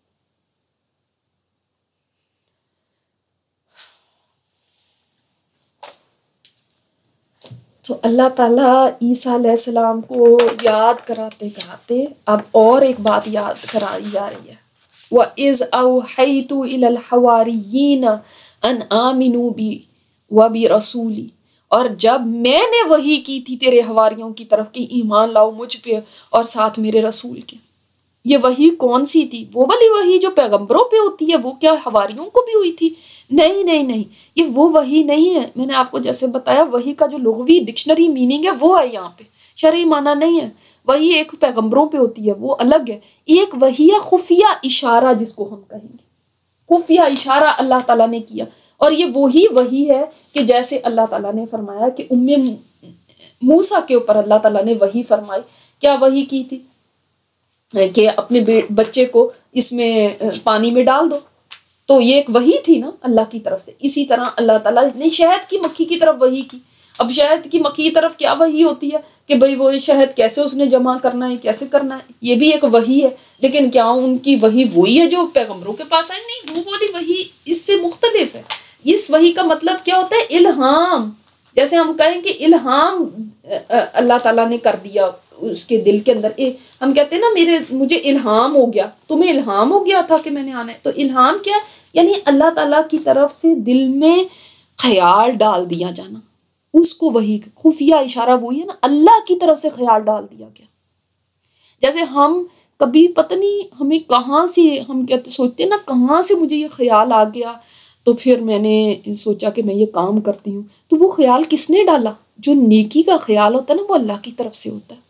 تو اللہ تعالیٰ عیسیٰ علیہ السلام کو یاد کراتے کراتے اب اور ایک بات یاد کرائی جا رہی ہے۔ وَإِذْ أَوْحَيْتُ إِلَى الْحَوَارِيِّينَ أَنْ آمِنُوا بِي وَبِرَسُولِي، اور جب میں نے وحی کی تھی تیرے حواریوں کی طرف کہ ایمان لاؤ مجھ پہ اور ساتھ میرے رسول کے۔ یہ وحی کون سی تھی؟ وہ والی وحی جو پیغمبروں پہ ہوتی ہے، وہ کیا حواریوں کو بھی ہوئی تھی؟ نہیں نہیں نہیں، یہ وہ وحی نہیں ہے۔ میں نے آپ کو جیسے بتایا وحی کا جو لغوی ڈکشنری میننگ ہے وہ ہے یہاں پہ، شرعی معنی نہیں ہے۔ وحی ایک پیغمبروں پہ ہوتی ہے وہ الگ ہے، ایک وحی ہے خفیہ اشارہ جس کو ہم کہیں گے، خفیہ اشارہ اللہ تعالیٰ نے کیا. اور یہ وہی وہی ہے کہ جیسے اللہ تعالیٰ نے فرمایا کہ ام موسیٰ کے اوپر اللہ تعالیٰ نے وحی فرمائی. کیا وحی کی تھی؟ کہ اپنے بچے کو اس میں پانی میں ڈال دو. تو یہ ایک وحی تھی نا اللہ کی طرف سے. اسی طرح اللہ تعالیٰ نے شہد کی مکھی کی طرف وحی کی. اب شہد کی مکھی کی طرف کیا وحی ہوتی ہے کہ بھئی وہ شہد کیسے اس نے جمع کرنا ہے، کیسے کرنا ہے، یہ بھی ایک وحی ہے. لیکن کیا ان کی وحی وہی ہے جو پیغمبروں کے پاس آئی؟ نہیں، وہ والی وحی اس سے مختلف ہے. اس وحی کا مطلب کیا ہوتا ہے؟ الہام. جیسے ہم کہیں کہ الہام اللہ تعالیٰ نے کر دیا اس کے دل کے اندر. ہم کہتے ہیں نا میرے مجھے الہام ہو گیا. تمہیں الہام ہو گیا تھا کہ میں نے آنا ہے. تو الہام کیا ہے؟ یعنی اللہ تعالیٰ کی طرف سے دل میں خیال ڈال دیا جانا. اس کو وہی خفیہ اشارہ وہی ہے نا، اللہ کی طرف سے خیال ڈال دیا گیا. جیسے ہم کبھی پتہ نہیں ہمیں کہاں سے ہم کہتے سوچتے نا کہاں سے مجھے یہ خیال آ گیا تو پھر میں نے سوچا کہ میں یہ کام کرتی ہوں. تو وہ خیال کس نے ڈالا؟ جو نیکی کا خیال ہوتا ہے نا وہ اللہ کی طرف سے ہوتا ہے.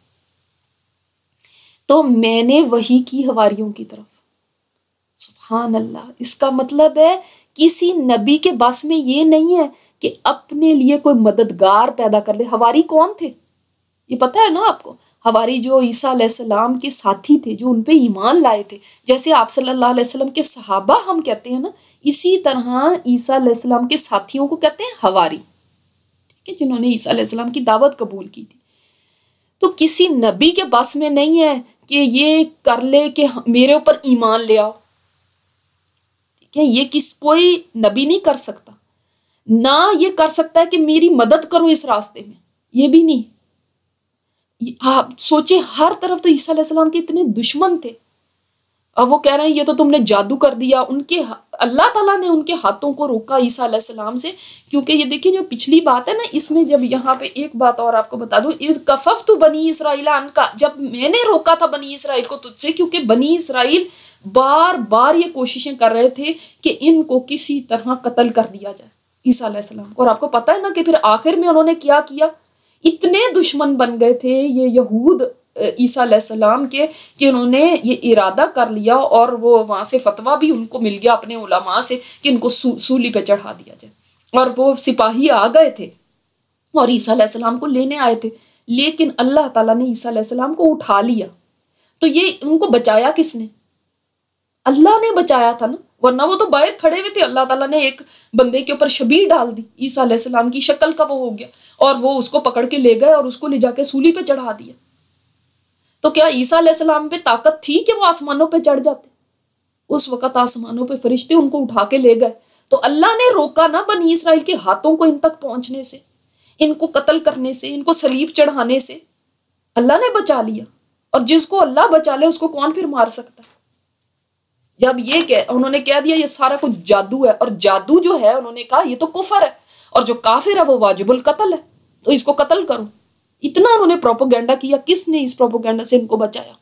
تو میں نے وحی کی حواریوں کی طرف. سبحان اللہ. اس کا مطلب ہے کسی نبی کے بس میں یہ نہیں ہے کہ اپنے لیے کوئی مددگار پیدا کر لے. حواری کون تھے یہ پتہ ہے نا آپ کو؟ حواری جو عیسیٰ علیہ السلام کے ساتھی تھے، جو ان پہ ایمان لائے تھے. جیسے آپ صلی اللہ علیہ وسلم کے صحابہ ہم کہتے ہیں نا، اسی طرح عیسیٰ علیہ السلام کے ساتھیوں کو کہتے ہیں حواری، ٹھیک ہے، جنہوں نے عیسیٰ علیہ السلام کی دعوت قبول کی تھی. تو کسی نبی کے بس میں نہیں ہے کہ یہ کر لے کہ میرے اوپر ایمان لے آؤ. ٹھیک ہے، یہ کس کوئی نبی نہیں کر سکتا. نہ یہ کر سکتا ہے کہ میری مدد کرو اس راستے میں، یہ بھی نہیں. آپ سوچے ہر طرف تو عیسیٰ علیہ السلام کے اتنے دشمن تھے. اب وہ کہہ رہے ہیں یہ تو تم نے جادو کر دیا. ان کے اللہ تعالیٰ نے ان کے ہاتھوں کو روکا عیسیٰ علیہ السلام سے. کیونکہ یہ دیکھیں جو پچھلی بات ہے نا، اس میں جب یہاں پہ ایک بات اور آپ کو بتا دوں، اذ کففت بنی اسرائیل عنک، جب میں نے روکا تھا بنی اسرائیل کو تجھ سے، کیونکہ بنی اسرائیل بار بار یہ کوششیں کر رہے تھے کہ ان کو کسی طرح قتل کر دیا جائے عیسیٰ علیہ السلام کو. اور آپ کو پتہ ہے نا کہ پھر آخر میں انہوں نے کیا کیا؟ اتنے دشمن بن گئے تھے یہ یہود عیسیٰ علیہ السلام کے کہ انہوں نے یہ ارادہ کر لیا، اور وہ وہاں سے فتویٰ بھی ان کو مل گیا اپنے علماء سے کہ ان کو سولی پہ چڑھا دیا جائے. اور وہ سپاہی آ گئے تھے اور عیسیٰ علیہ السلام کو لینے آئے تھے، لیکن اللہ تعالیٰ نے عیسیٰ علیہ السلام کو اٹھا لیا. تو یہ ان کو بچایا کس نے؟ اللہ نے بچایا تھا نا، ورنہ وہ تو باہر کھڑے ہوئے تھے. اللہ تعالیٰ نے ایک بندے کے اوپر شبیہ ڈال دی، عیسیٰ علیہ السلام کی شکل کا وہ ہو گیا، اور وہ اس کو پکڑ کے لے گئے اور اس کو لے جا کے سولی پہ چڑھا دیا. تو کیا عیسیٰ علیہ السلام پہ طاقت تھی کہ وہ آسمانوں پہ چڑھ جاتے؟ اس وقت آسمانوں پہ فرشتے ان کو اٹھا کے لے گئے. تو اللہ نے روکا نا بنی اسرائیل کے ہاتھوں کو ان تک پہنچنے سے، ان کو قتل کرنے سے، ان کو صلیب چڑھانے سے. اللہ نے بچا لیا. اور جس کو اللہ بچا لے اس کو کون پھر مار سکتا ہے؟ جب یہ کہ انہوں نے کہہ دیا یہ سارا کچھ جادو ہے، اور جادو جو ہے انہوں نے کہا یہ تو کفر ہے، اور جو کافر ہے وہ واجب القتل ہے، تو اس کو قتل کرو. اتنا انہوں نے پروپیگنڈا کیا. کس نے اس پروپیگنڈا سے ان کو بچایا؟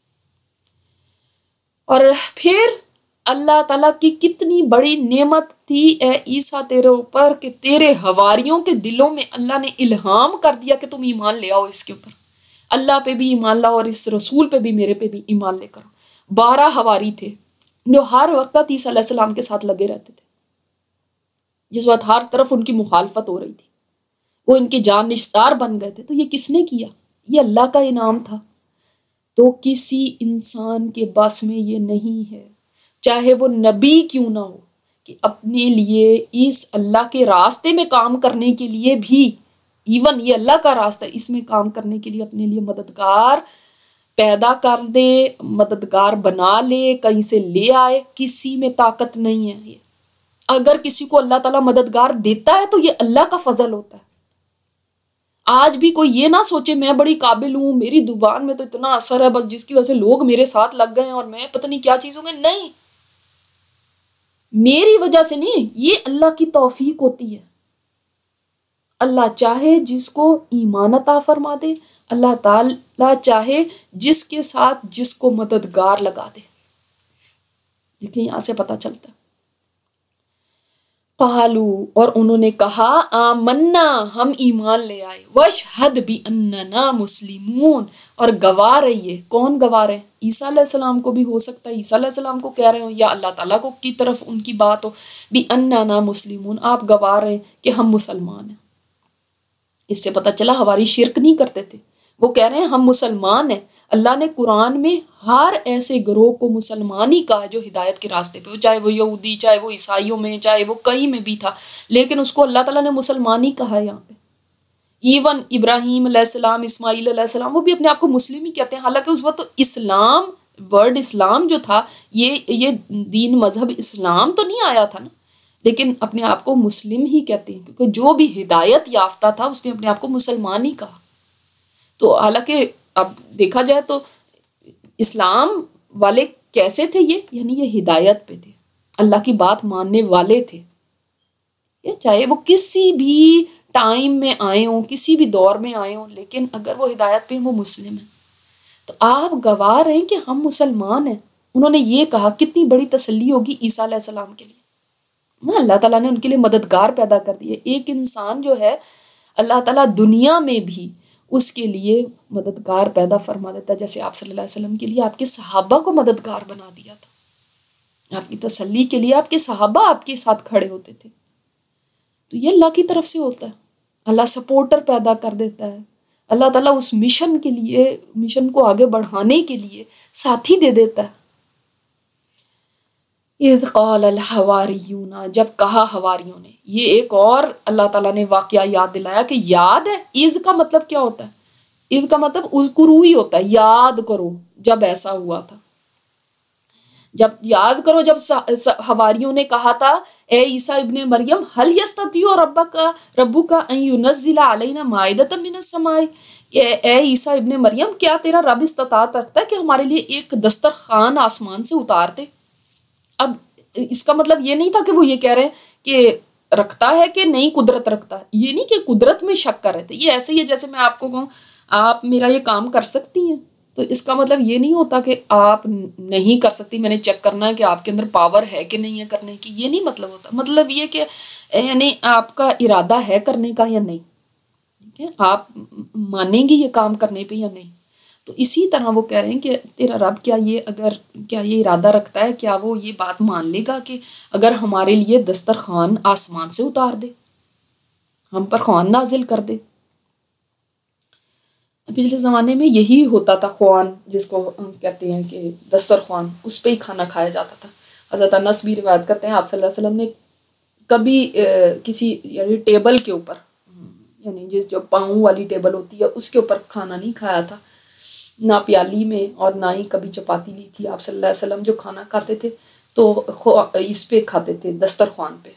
اور پھر اللہ تعالیٰ کی کتنی بڑی نعمت تھی اے عیسیٰ تیرے اوپر کہ تیرے حواریوں کے دلوں میں اللہ نے الہام کر دیا کہ تم ایمان لے آؤ اس کے اوپر. اللہ پہ بھی ایمان لاؤ اور اس رسول پہ بھی، میرے پہ بھی ایمان لے کرو. بارہ حواری تھے جو ہر وقت عیسیٰ علیہ السلام کے ساتھ لگے رہتے تھے. جس وقت ہر طرف ان کی مخالفت ہو رہی تھی وہ ان کی جان نثار بن گئے تھے. تو یہ کس نے کیا؟ یہ اللہ کا انعام تھا. تو کسی انسان کے بس میں یہ نہیں ہے، چاہے وہ نبی کیوں نہ ہو، کہ اپنے لیے اس اللہ کے راستے میں کام کرنے کے لیے بھی، ایون یہ اللہ کا راستہ، اس میں کام کرنے کے لیے اپنے لیے مددگار پیدا کر دے، مددگار بنا لے، کہیں سے لے آئے. کسی میں طاقت نہیں ہے. یہ اگر کسی کو اللہ تعالیٰ مددگار دیتا ہے تو یہ اللہ کا فضل ہوتا ہے. آج بھی کوئی یہ نہ سوچے میں بڑی قابل ہوں، میری زبان میں تو اتنا اثر ہے، بس جس کی وجہ سے لوگ میرے ساتھ لگ گئے ہیں اور میں پتہ نہیں کیا چیز ہوں گے. نہیں، میری وجہ سے نہیں، یہ اللہ کی توفیق ہوتی ہے. اللہ چاہے جس کو ایمان عطا فرما دے، اللہ تعالیٰ چاہے جس کے ساتھ جس کو مددگار لگا دے. دیکھیں یہاں سے پتہ چلتا ہے. قالو اور انہوں نے کہا آمنا ہم ایمان لے آئے، واشہد باننا مسلمون اور گواہ رہیے، کون گواہ رہے ہیں؟ عیسیٰ علیہ السلام کو بھی ہو سکتا ہے عیسیٰ علیہ السلام کو کہہ رہے ہوں یا اللہ تعالیٰ کو کی طرف ان کی بات ہو، باننا مسلمون آپ گواہ رہے کہ ہم مسلمان ہیں۔ اس سے پتہ چلا ہماری شرک نہیں کرتے تھے، وہ کہہ رہے ہیں ہم مسلمان ہیں۔ اللہ نے قرآن میں ہر ایسے گروہ کو مسلمان ہی کہا جو ہدایت کے راستے پہ ہو، چاہے وہ یہودی، چاہے وہ عیسائیوں میں، چاہے وہ کہیں میں بھی تھا، لیکن اس کو اللہ تعالیٰ نے مسلمان ہی کہا یہاں پہ۔ ایون ابراہیم علیہ السلام، اسماعیل علیہ السلام، وہ بھی اپنے آپ کو مسلم ہی کہتے ہیں، حالانکہ اس وقت تو اسلام، ورڈ اسلام جو تھا، یہ یہ دین مذہب اسلام تو نہیں آیا تھا نا، لیکن اپنے آپ کو مسلم ہی کہتے ہیں، کیونکہ جو بھی ہدایت یافتہ تھا اس نے اپنے آپ کو مسلمان ہی کہا۔ تو حالانکہ اب دیکھا جائے تو اسلام والے کیسے تھے یہ، یعنی یہ ہدایت پہ تھے، اللہ کی بات ماننے والے تھے، چاہے وہ کسی بھی ٹائم میں آئے ہوں، کسی بھی دور میں آئے ہوں، لیکن اگر وہ ہدایت پہ ہیں وہ مسلم ہیں۔ تو آپ گواہ رہے ہیں کہ ہم مسلمان ہیں، انہوں نے یہ کہا، کتنی بڑی تسلی ہوگی عیسیٰ علیہ السلام کے لیے، اللہ تعالیٰ نے ان کے لیے مددگار پیدا کر دیے۔ ایک انسان جو ہے اللہ تعالیٰ دنیا میں بھی اس کے لیے مددگار پیدا فرما دیتا ہے، جیسے آپ صلی اللہ علیہ وسلم کے لیے آپ کے صحابہ کو مددگار بنا دیا تھا، آپ کی تسلی کے لیے آپ کے صحابہ آپ کے ساتھ کھڑے ہوتے تھے۔ تو یہ اللہ کی طرف سے ہوتا ہے، اللہ سپورٹر پیدا کر دیتا ہے، اللہ تعالیٰ اس مشن کے لیے، مشن کو آگے بڑھانے کے لیے ساتھی دے دیتا ہے۔ اذ قال الحواریون جب کہا حواریوں نے، یہ ایک اور اللہ تعالیٰ نے واقعہ یاد دلایا کہ یاد ہے، اذ کا مطلب کیا ہوتا ہے؟ اذ کا مطلب اذکرو ہی ہوتا ہے، یاد کرو جب ایسا ہوا تھا، جب یاد کرو جب حواریوں نے کہا تھا اے عیسیٰ ابن مریم هل یستطیع ربک ربک ان ینزل علینا مائدۃ من السماء، اے عیسیٰ ابن مریم کیا تیرا رب استطاعت رکھتا ہے کہ ہمارے لیے ایک دسترخوان آسمان سے اتار دے؟ اب اس کا مطلب یہ نہیں تھا کہ وہ یہ کہہ رہے ہیں کہ رکھتا ہے کہ نہیں قدرت رکھتا ہے، یہ نہیں کہ قدرت میں شک کر رہے تھے، یہ ایسے ہی ہے جیسے میں آپ کو کہوں آپ میرا یہ کام کر سکتی ہیں، تو اس کا مطلب یہ نہیں ہوتا کہ آپ نہیں کر سکتی، میں نے چیک کرنا ہے کہ آپ کے اندر پاور ہے کہ نہیں ہے کرنے کی، یہ نہیں مطلب ہوتا، مطلب یہ کہ یعنی آپ کا ارادہ ہے کرنے کا یا نہیں، ٹھیک ہے، آپ مانیں گی یہ کام کرنے پہ یا نہیں۔ تو اسی طرح وہ کہہ رہے ہیں کہ تیرا رب کیا یہ اگر کیا یہ ارادہ رکھتا ہے، کیا وہ یہ بات مان لے گا کہ اگر ہمارے لیے دسترخوان آسمان سے اتار دے، ہم پر خوان نازل کر دے۔ پچھلے زمانے میں یہی ہوتا تھا، خوان جس کو ہم کہتے ہیں کہ دسترخوان، اس پہ ہی کھانا کھایا جاتا تھا۔ حضرت انس بھی روایت کرتے ہیں آپ صلی اللہ علیہ وسلم نے کبھی کسی یعنی ٹیبل کے اوپر، یعنی جس جو پاؤں والی ٹیبل ہوتی ہے اس کے اوپر کھانا نہیں کھایا تھا، نہ پیالی میں، اور نہ ہی کبھی چپاتی لی تھی آپ صلی اللہ علیہ وسلم۔ جو کھانا کھاتے تھے تو اس پہ کھاتے تھے، دسترخوان پہ۔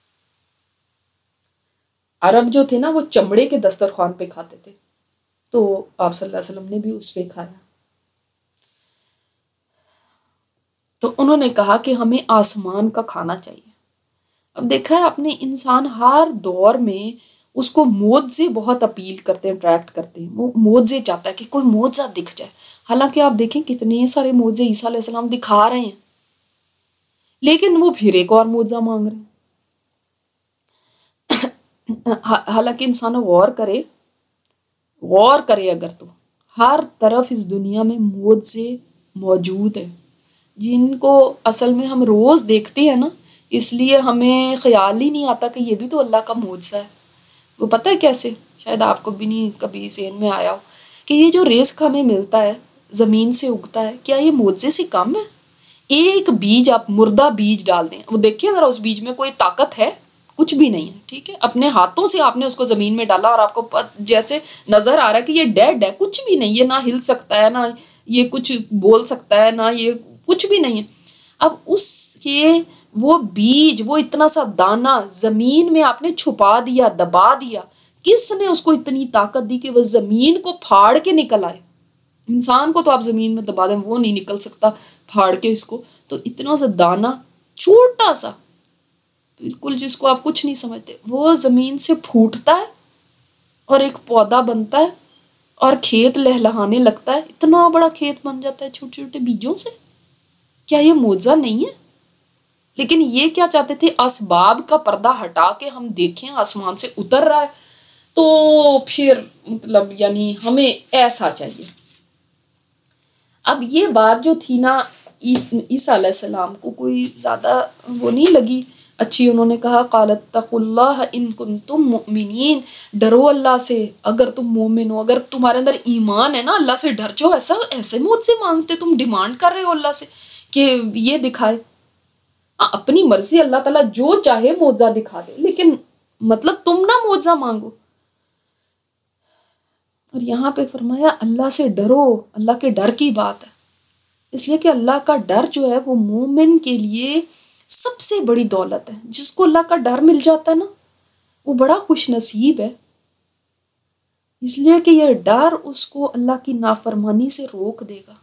عرب جو تھے نا وہ چمڑے کے دسترخوان پہ کھاتے تھے، تو آپ صلی اللہ علیہ وسلم نے بھی اس پہ کھایا۔ تو انہوں نے کہا کہ ہمیں آسمان کا کھانا چاہیے۔ اب دیکھا ہے اپنے انسان ہر دور میں اس کو معجزے بہت اپیل کرتے ہیں، اٹریکٹ کرتے ہیں، وہ معجزے چاہتا ہے کہ کوئی معجزہ دکھ جائے۔ حالانکہ آپ دیکھیں کتنے سارے معجزے عیسیٰ علیہ السلام دکھا رہے ہیں، لیکن وہ پھر ایک اور معجزہ مانگ رہے ہیں۔ حالانکہ انسان غور کرے غور کرے اگر تو ہر طرف اس دنیا میں معجزے موجود ہیں، جن کو اصل میں ہم روز دیکھتے ہیں نا، اس لیے ہمیں خیال ہی نہیں آتا کہ یہ بھی تو اللہ کا معجزہ ہے۔ وہ پتہ ہے کیسے؟ شاید آپ کو بھی نہیں کبھی ذہن میں آیا ہو کہ یہ جو رزق ہمیں ملتا ہے، زمین سے اگتا ہے، کیا یہ معجزے سے کم ہے؟ ایک بیج آپ مردہ بیج ڈال دیں، وہ دیکھیں ذرا اس بیج میں کوئی طاقت ہے؟ کچھ بھی نہیں ہے، ٹھیک ہے، اپنے ہاتھوں سے آپ نے اس کو زمین میں ڈالا اور آپ کو جیسے نظر آ رہا ہے کہ یہ ڈیڈ ہے، کچھ بھی نہیں، یہ نہ ہل سکتا ہے، نہ یہ کچھ بول سکتا ہے، نہ یہ کچھ بھی نہیں ہے۔ اب اس کے وہ بیج، وہ اتنا سا دانہ زمین میں آپ نے چھپا دیا، دبا دیا، کس نے اس کو اتنی طاقت دی کہ وہ زمین کو پھاڑ کے نکل آئے؟ انسان کو تو آپ زمین میں دبا دیں، وہ نہیں نکل سکتا پھاڑ کے اس کو، تو اتنا سا دانہ چھوٹا سا بالکل جس کو آپ کچھ نہیں سمجھتے، وہ زمین سے پھوٹتا ہے اور ایک پودا بنتا ہے اور کھیت لہلہانے لگتا ہے، اتنا بڑا کھیت بن جاتا ہے چھوٹے چھوٹے بیجوں سے۔ کیا یہ معجزہ نہیں ہے؟ لیکن یہ کیا چاہتے تھے؟ اسباب کا پردہ ہٹا کے ہم دیکھیں آسمان سے اتر رہا ہے تو پھر مطلب یعنی ہمیں ایسا چاہیے. اب یہ بات جو تھی نا عیسیٰ علیہ السلام کو کوئی زیادہ وہ نہیں لگی اچھی. انہوں نے کہا قالت اتقوا اللہ ان کنتم مؤمنین، ڈرو اللہ سے اگر تم مومن ہو، اگر تمہارے اندر ایمان ہے نا اللہ سے ڈر جاؤ. ایسا ایسے موت سے مانگتے، تم ڈیمانڈ کر رہے ہو اللہ سے کہ یہ دکھائے. اپنی مرضی اللہ تعالیٰ جو چاہے معجزہ دکھا دے، لیکن مطلب تم نہ معجزہ مانگو. اور یہاں پہ فرمایا اللہ سے ڈرو، اللہ کے ڈر کی بات ہے، اس لیے کہ اللہ کا ڈر جو ہے وہ مومن کے لیے سب سے بڑی دولت ہے. جس کو اللہ کا ڈر مل جاتا ہے نا وہ بڑا خوش نصیب ہے، اس لیے کہ یہ ڈر اس کو اللہ کی نافرمانی سے روک دے گا.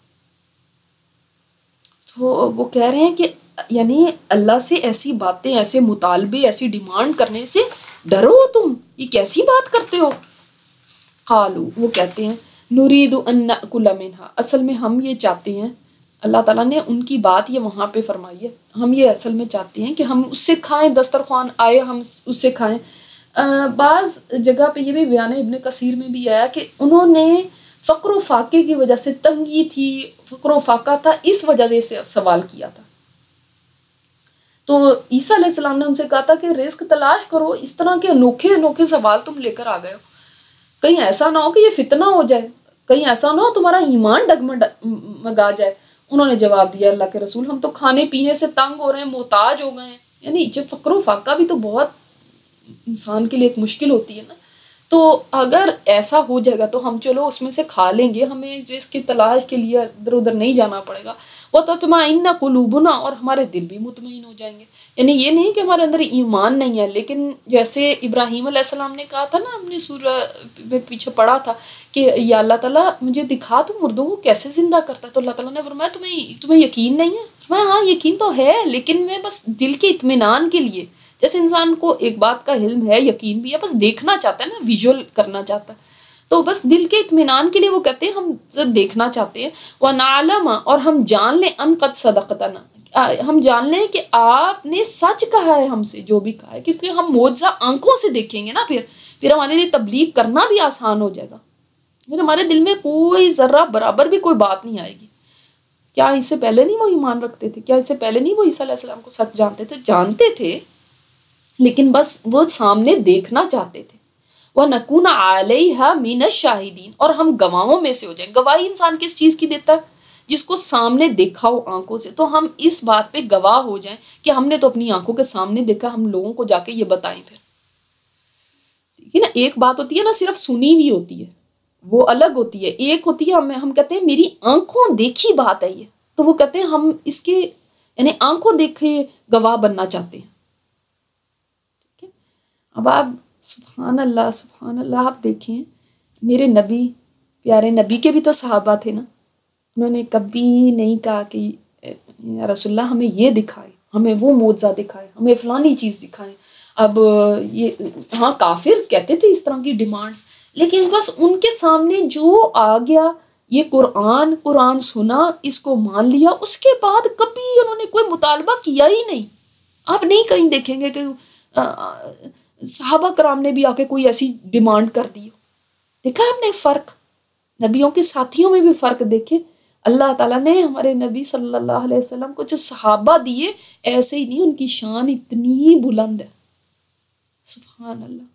تو وہ کہہ رہے ہیں کہ یعنی اللہ سے ایسی باتیں، ایسے مطالبے، ایسی ڈیمانڈ کرنے سے ڈرو تم، یہ کیسی بات کرتے ہو. قالو، وہ کہتے ہیں نرید ان نأکل منہا، اصل میں ہم یہ چاہتے ہیں، اللہ تعالیٰ نے ان کی بات یہ وہاں پہ فرمائی ہے، ہم یہ اصل میں چاہتے ہیں کہ ہم اس سے کھائیں، دسترخوان آئے ہم اس سے کھائیں. بعض جگہ پہ یہ بھی بیان ہے، ابن کثیر میں بھی آیا کہ انہوں نے فقر و فاقے کی وجہ سے، تنگی تھی، فقر و فاقہ تھا، اس وجہ سے سوال کیا تھا. تو عیسیٰ علیہ السلام نے ان سے کہا تھا کہ رزق تلاش کرو، اس طرح کے انوکھے انوکھے سوال تم لے کر آ گئے ہو، کہیں ایسا نہ ہو کہ یہ فتنہ ہو جائے، کہیں ایسا نہ ہو تمہارا ایمان ڈگمگا جائے. انہوں نے جواب دیا اللہ کے رسول ہم تو کھانے پینے سے تنگ ہو رہے ہیں، محتاج ہو گئے ہیں. یعنی جب فقر و فاقہ بھی تو بہت انسان کے لیے ایک مشکل ہوتی ہے نا، تو اگر ایسا ہو جائے گا تو ہم چلو اس میں سے کھا لیں گے، ہمیں رزق کی تلاش کے لیے ادھر ادھر نہیں جانا پڑے گا. وَتَطْمَئِنَّ قُلُوبُنَا، اور ہمارے دل بھی مطمئن ہو جائیں گے. یعنی یہ نہیں کہ ہمارے اندر ایمان نہیں ہے، لیکن جیسے ابراہیم علیہ السلام نے کہا تھا نا، ہم نے سورہ میں پیچھے پڑھا تھا کہ یا اللہ تعالیٰ مجھے دکھا تو مردوں کو کیسے زندہ کرتا ہے. تو اللہ تعالیٰ نے فرمایا تمہیں تمہیں یقین نہیں ہے؟ فرمایا ہاں یقین تو ہے، لیکن میں بس دل کے اطمینان کے لیے، جیسے انسان کو ایک بات کا علم ہے، یقین بھی ہے، بس دیکھنا چاہتا ہے نا، ویژول کرنا چاہتا ہے، تو بس دل کے اطمینان کے لیے وہ کہتے ہیں ہم دیکھنا چاہتے ہیں. وَنَعْلَمَ، اور ہم جان لیں، ان قد صدقتنا، ہم جان لیں کہ آپ نے سچ کہا ہے ہم سے جو بھی کہا ہے، کیونکہ ہم معجزہ آنکھوں سے دیکھیں گے نا، پھر پھر ہمارے لیے تبلیغ کرنا بھی آسان ہو جائے گا. پھر ہمارے دل میں کوئی ذرہ برابر بھی کوئی بات نہیں آئے گی. کیا اس سے پہلے نہیں وہ ایمان رکھتے تھے؟ کیا اس سے پہلے نہیں وہ عیسیٰ علیہ السلام کو سچ جانتے تھے؟ جانتے تھے، لیکن بس وہ سامنے دیکھنا چاہتے تھے. وَنَكُونَ عَلَيْهَا مِنَ الشَّاهِدِينَ، اور ہم گواہوں میں سے ہو جائیں. گواہی انسان کس چیز کی دیتا ہے؟ جس کو سامنے دیکھا ہو آنکھوں سے. تو ہم اس بات پہ گواہ ہو جائیں کہ ہم نے تو اپنی آنکھوں کے سامنے دیکھا، ہم لوگوں کو جا کے یہ بتائیں. پھر ٹھیک ہے نا، ایک بات ہوتی ہے نا صرف سنی ہوئی ہوتی ہے، وہ الگ ہوتی ہے. ایک ہوتی ہے ہم ہم کہتے ہیں میری آنکھوں دیکھی بات ہے یہ، تو وہ کہتے ہیں ہم اس کے یعنی آنکھوں دیکھے گواہ بننا چاہتے ہیں. ٹھیک ہے، اب آپ سبحان اللہ سبحان اللہ آپ دیکھیں، میرے نبی، پیارے نبی کے بھی تو صحابہ تھے نا، انہوں نے کبھی نہیں کہا کہ یا رسول اللہ ہمیں یہ دکھائے، ہمیں وہ معجزہ دکھائے، ہمیں فلانی چیز دکھائے. اب یہ ہاں کافر کہتے تھے اس طرح کی ڈیمانڈز، لیکن بس ان کے سامنے جو آ گیا، یہ قرآن قرآن سنا، اس کو مان لیا، اس کے بعد کبھی انہوں نے کوئی مطالبہ کیا ہی نہیں. آپ نہیں کہیں دیکھیں گے کہ صحابہ کرام نے بھی آ کے کوئی ایسی ڈیمانڈ کر دی. دیکھا آپ نے فرق، نبیوں کے ساتھیوں میں بھی فرق دیکھے. اللہ تعالیٰ نے ہمارے نبی صلی اللہ علیہ وسلم کو جو صحابہ دیے، ایسے ہی نہیں، ان کی شان اتنی بلند ہے. سبحان اللہ.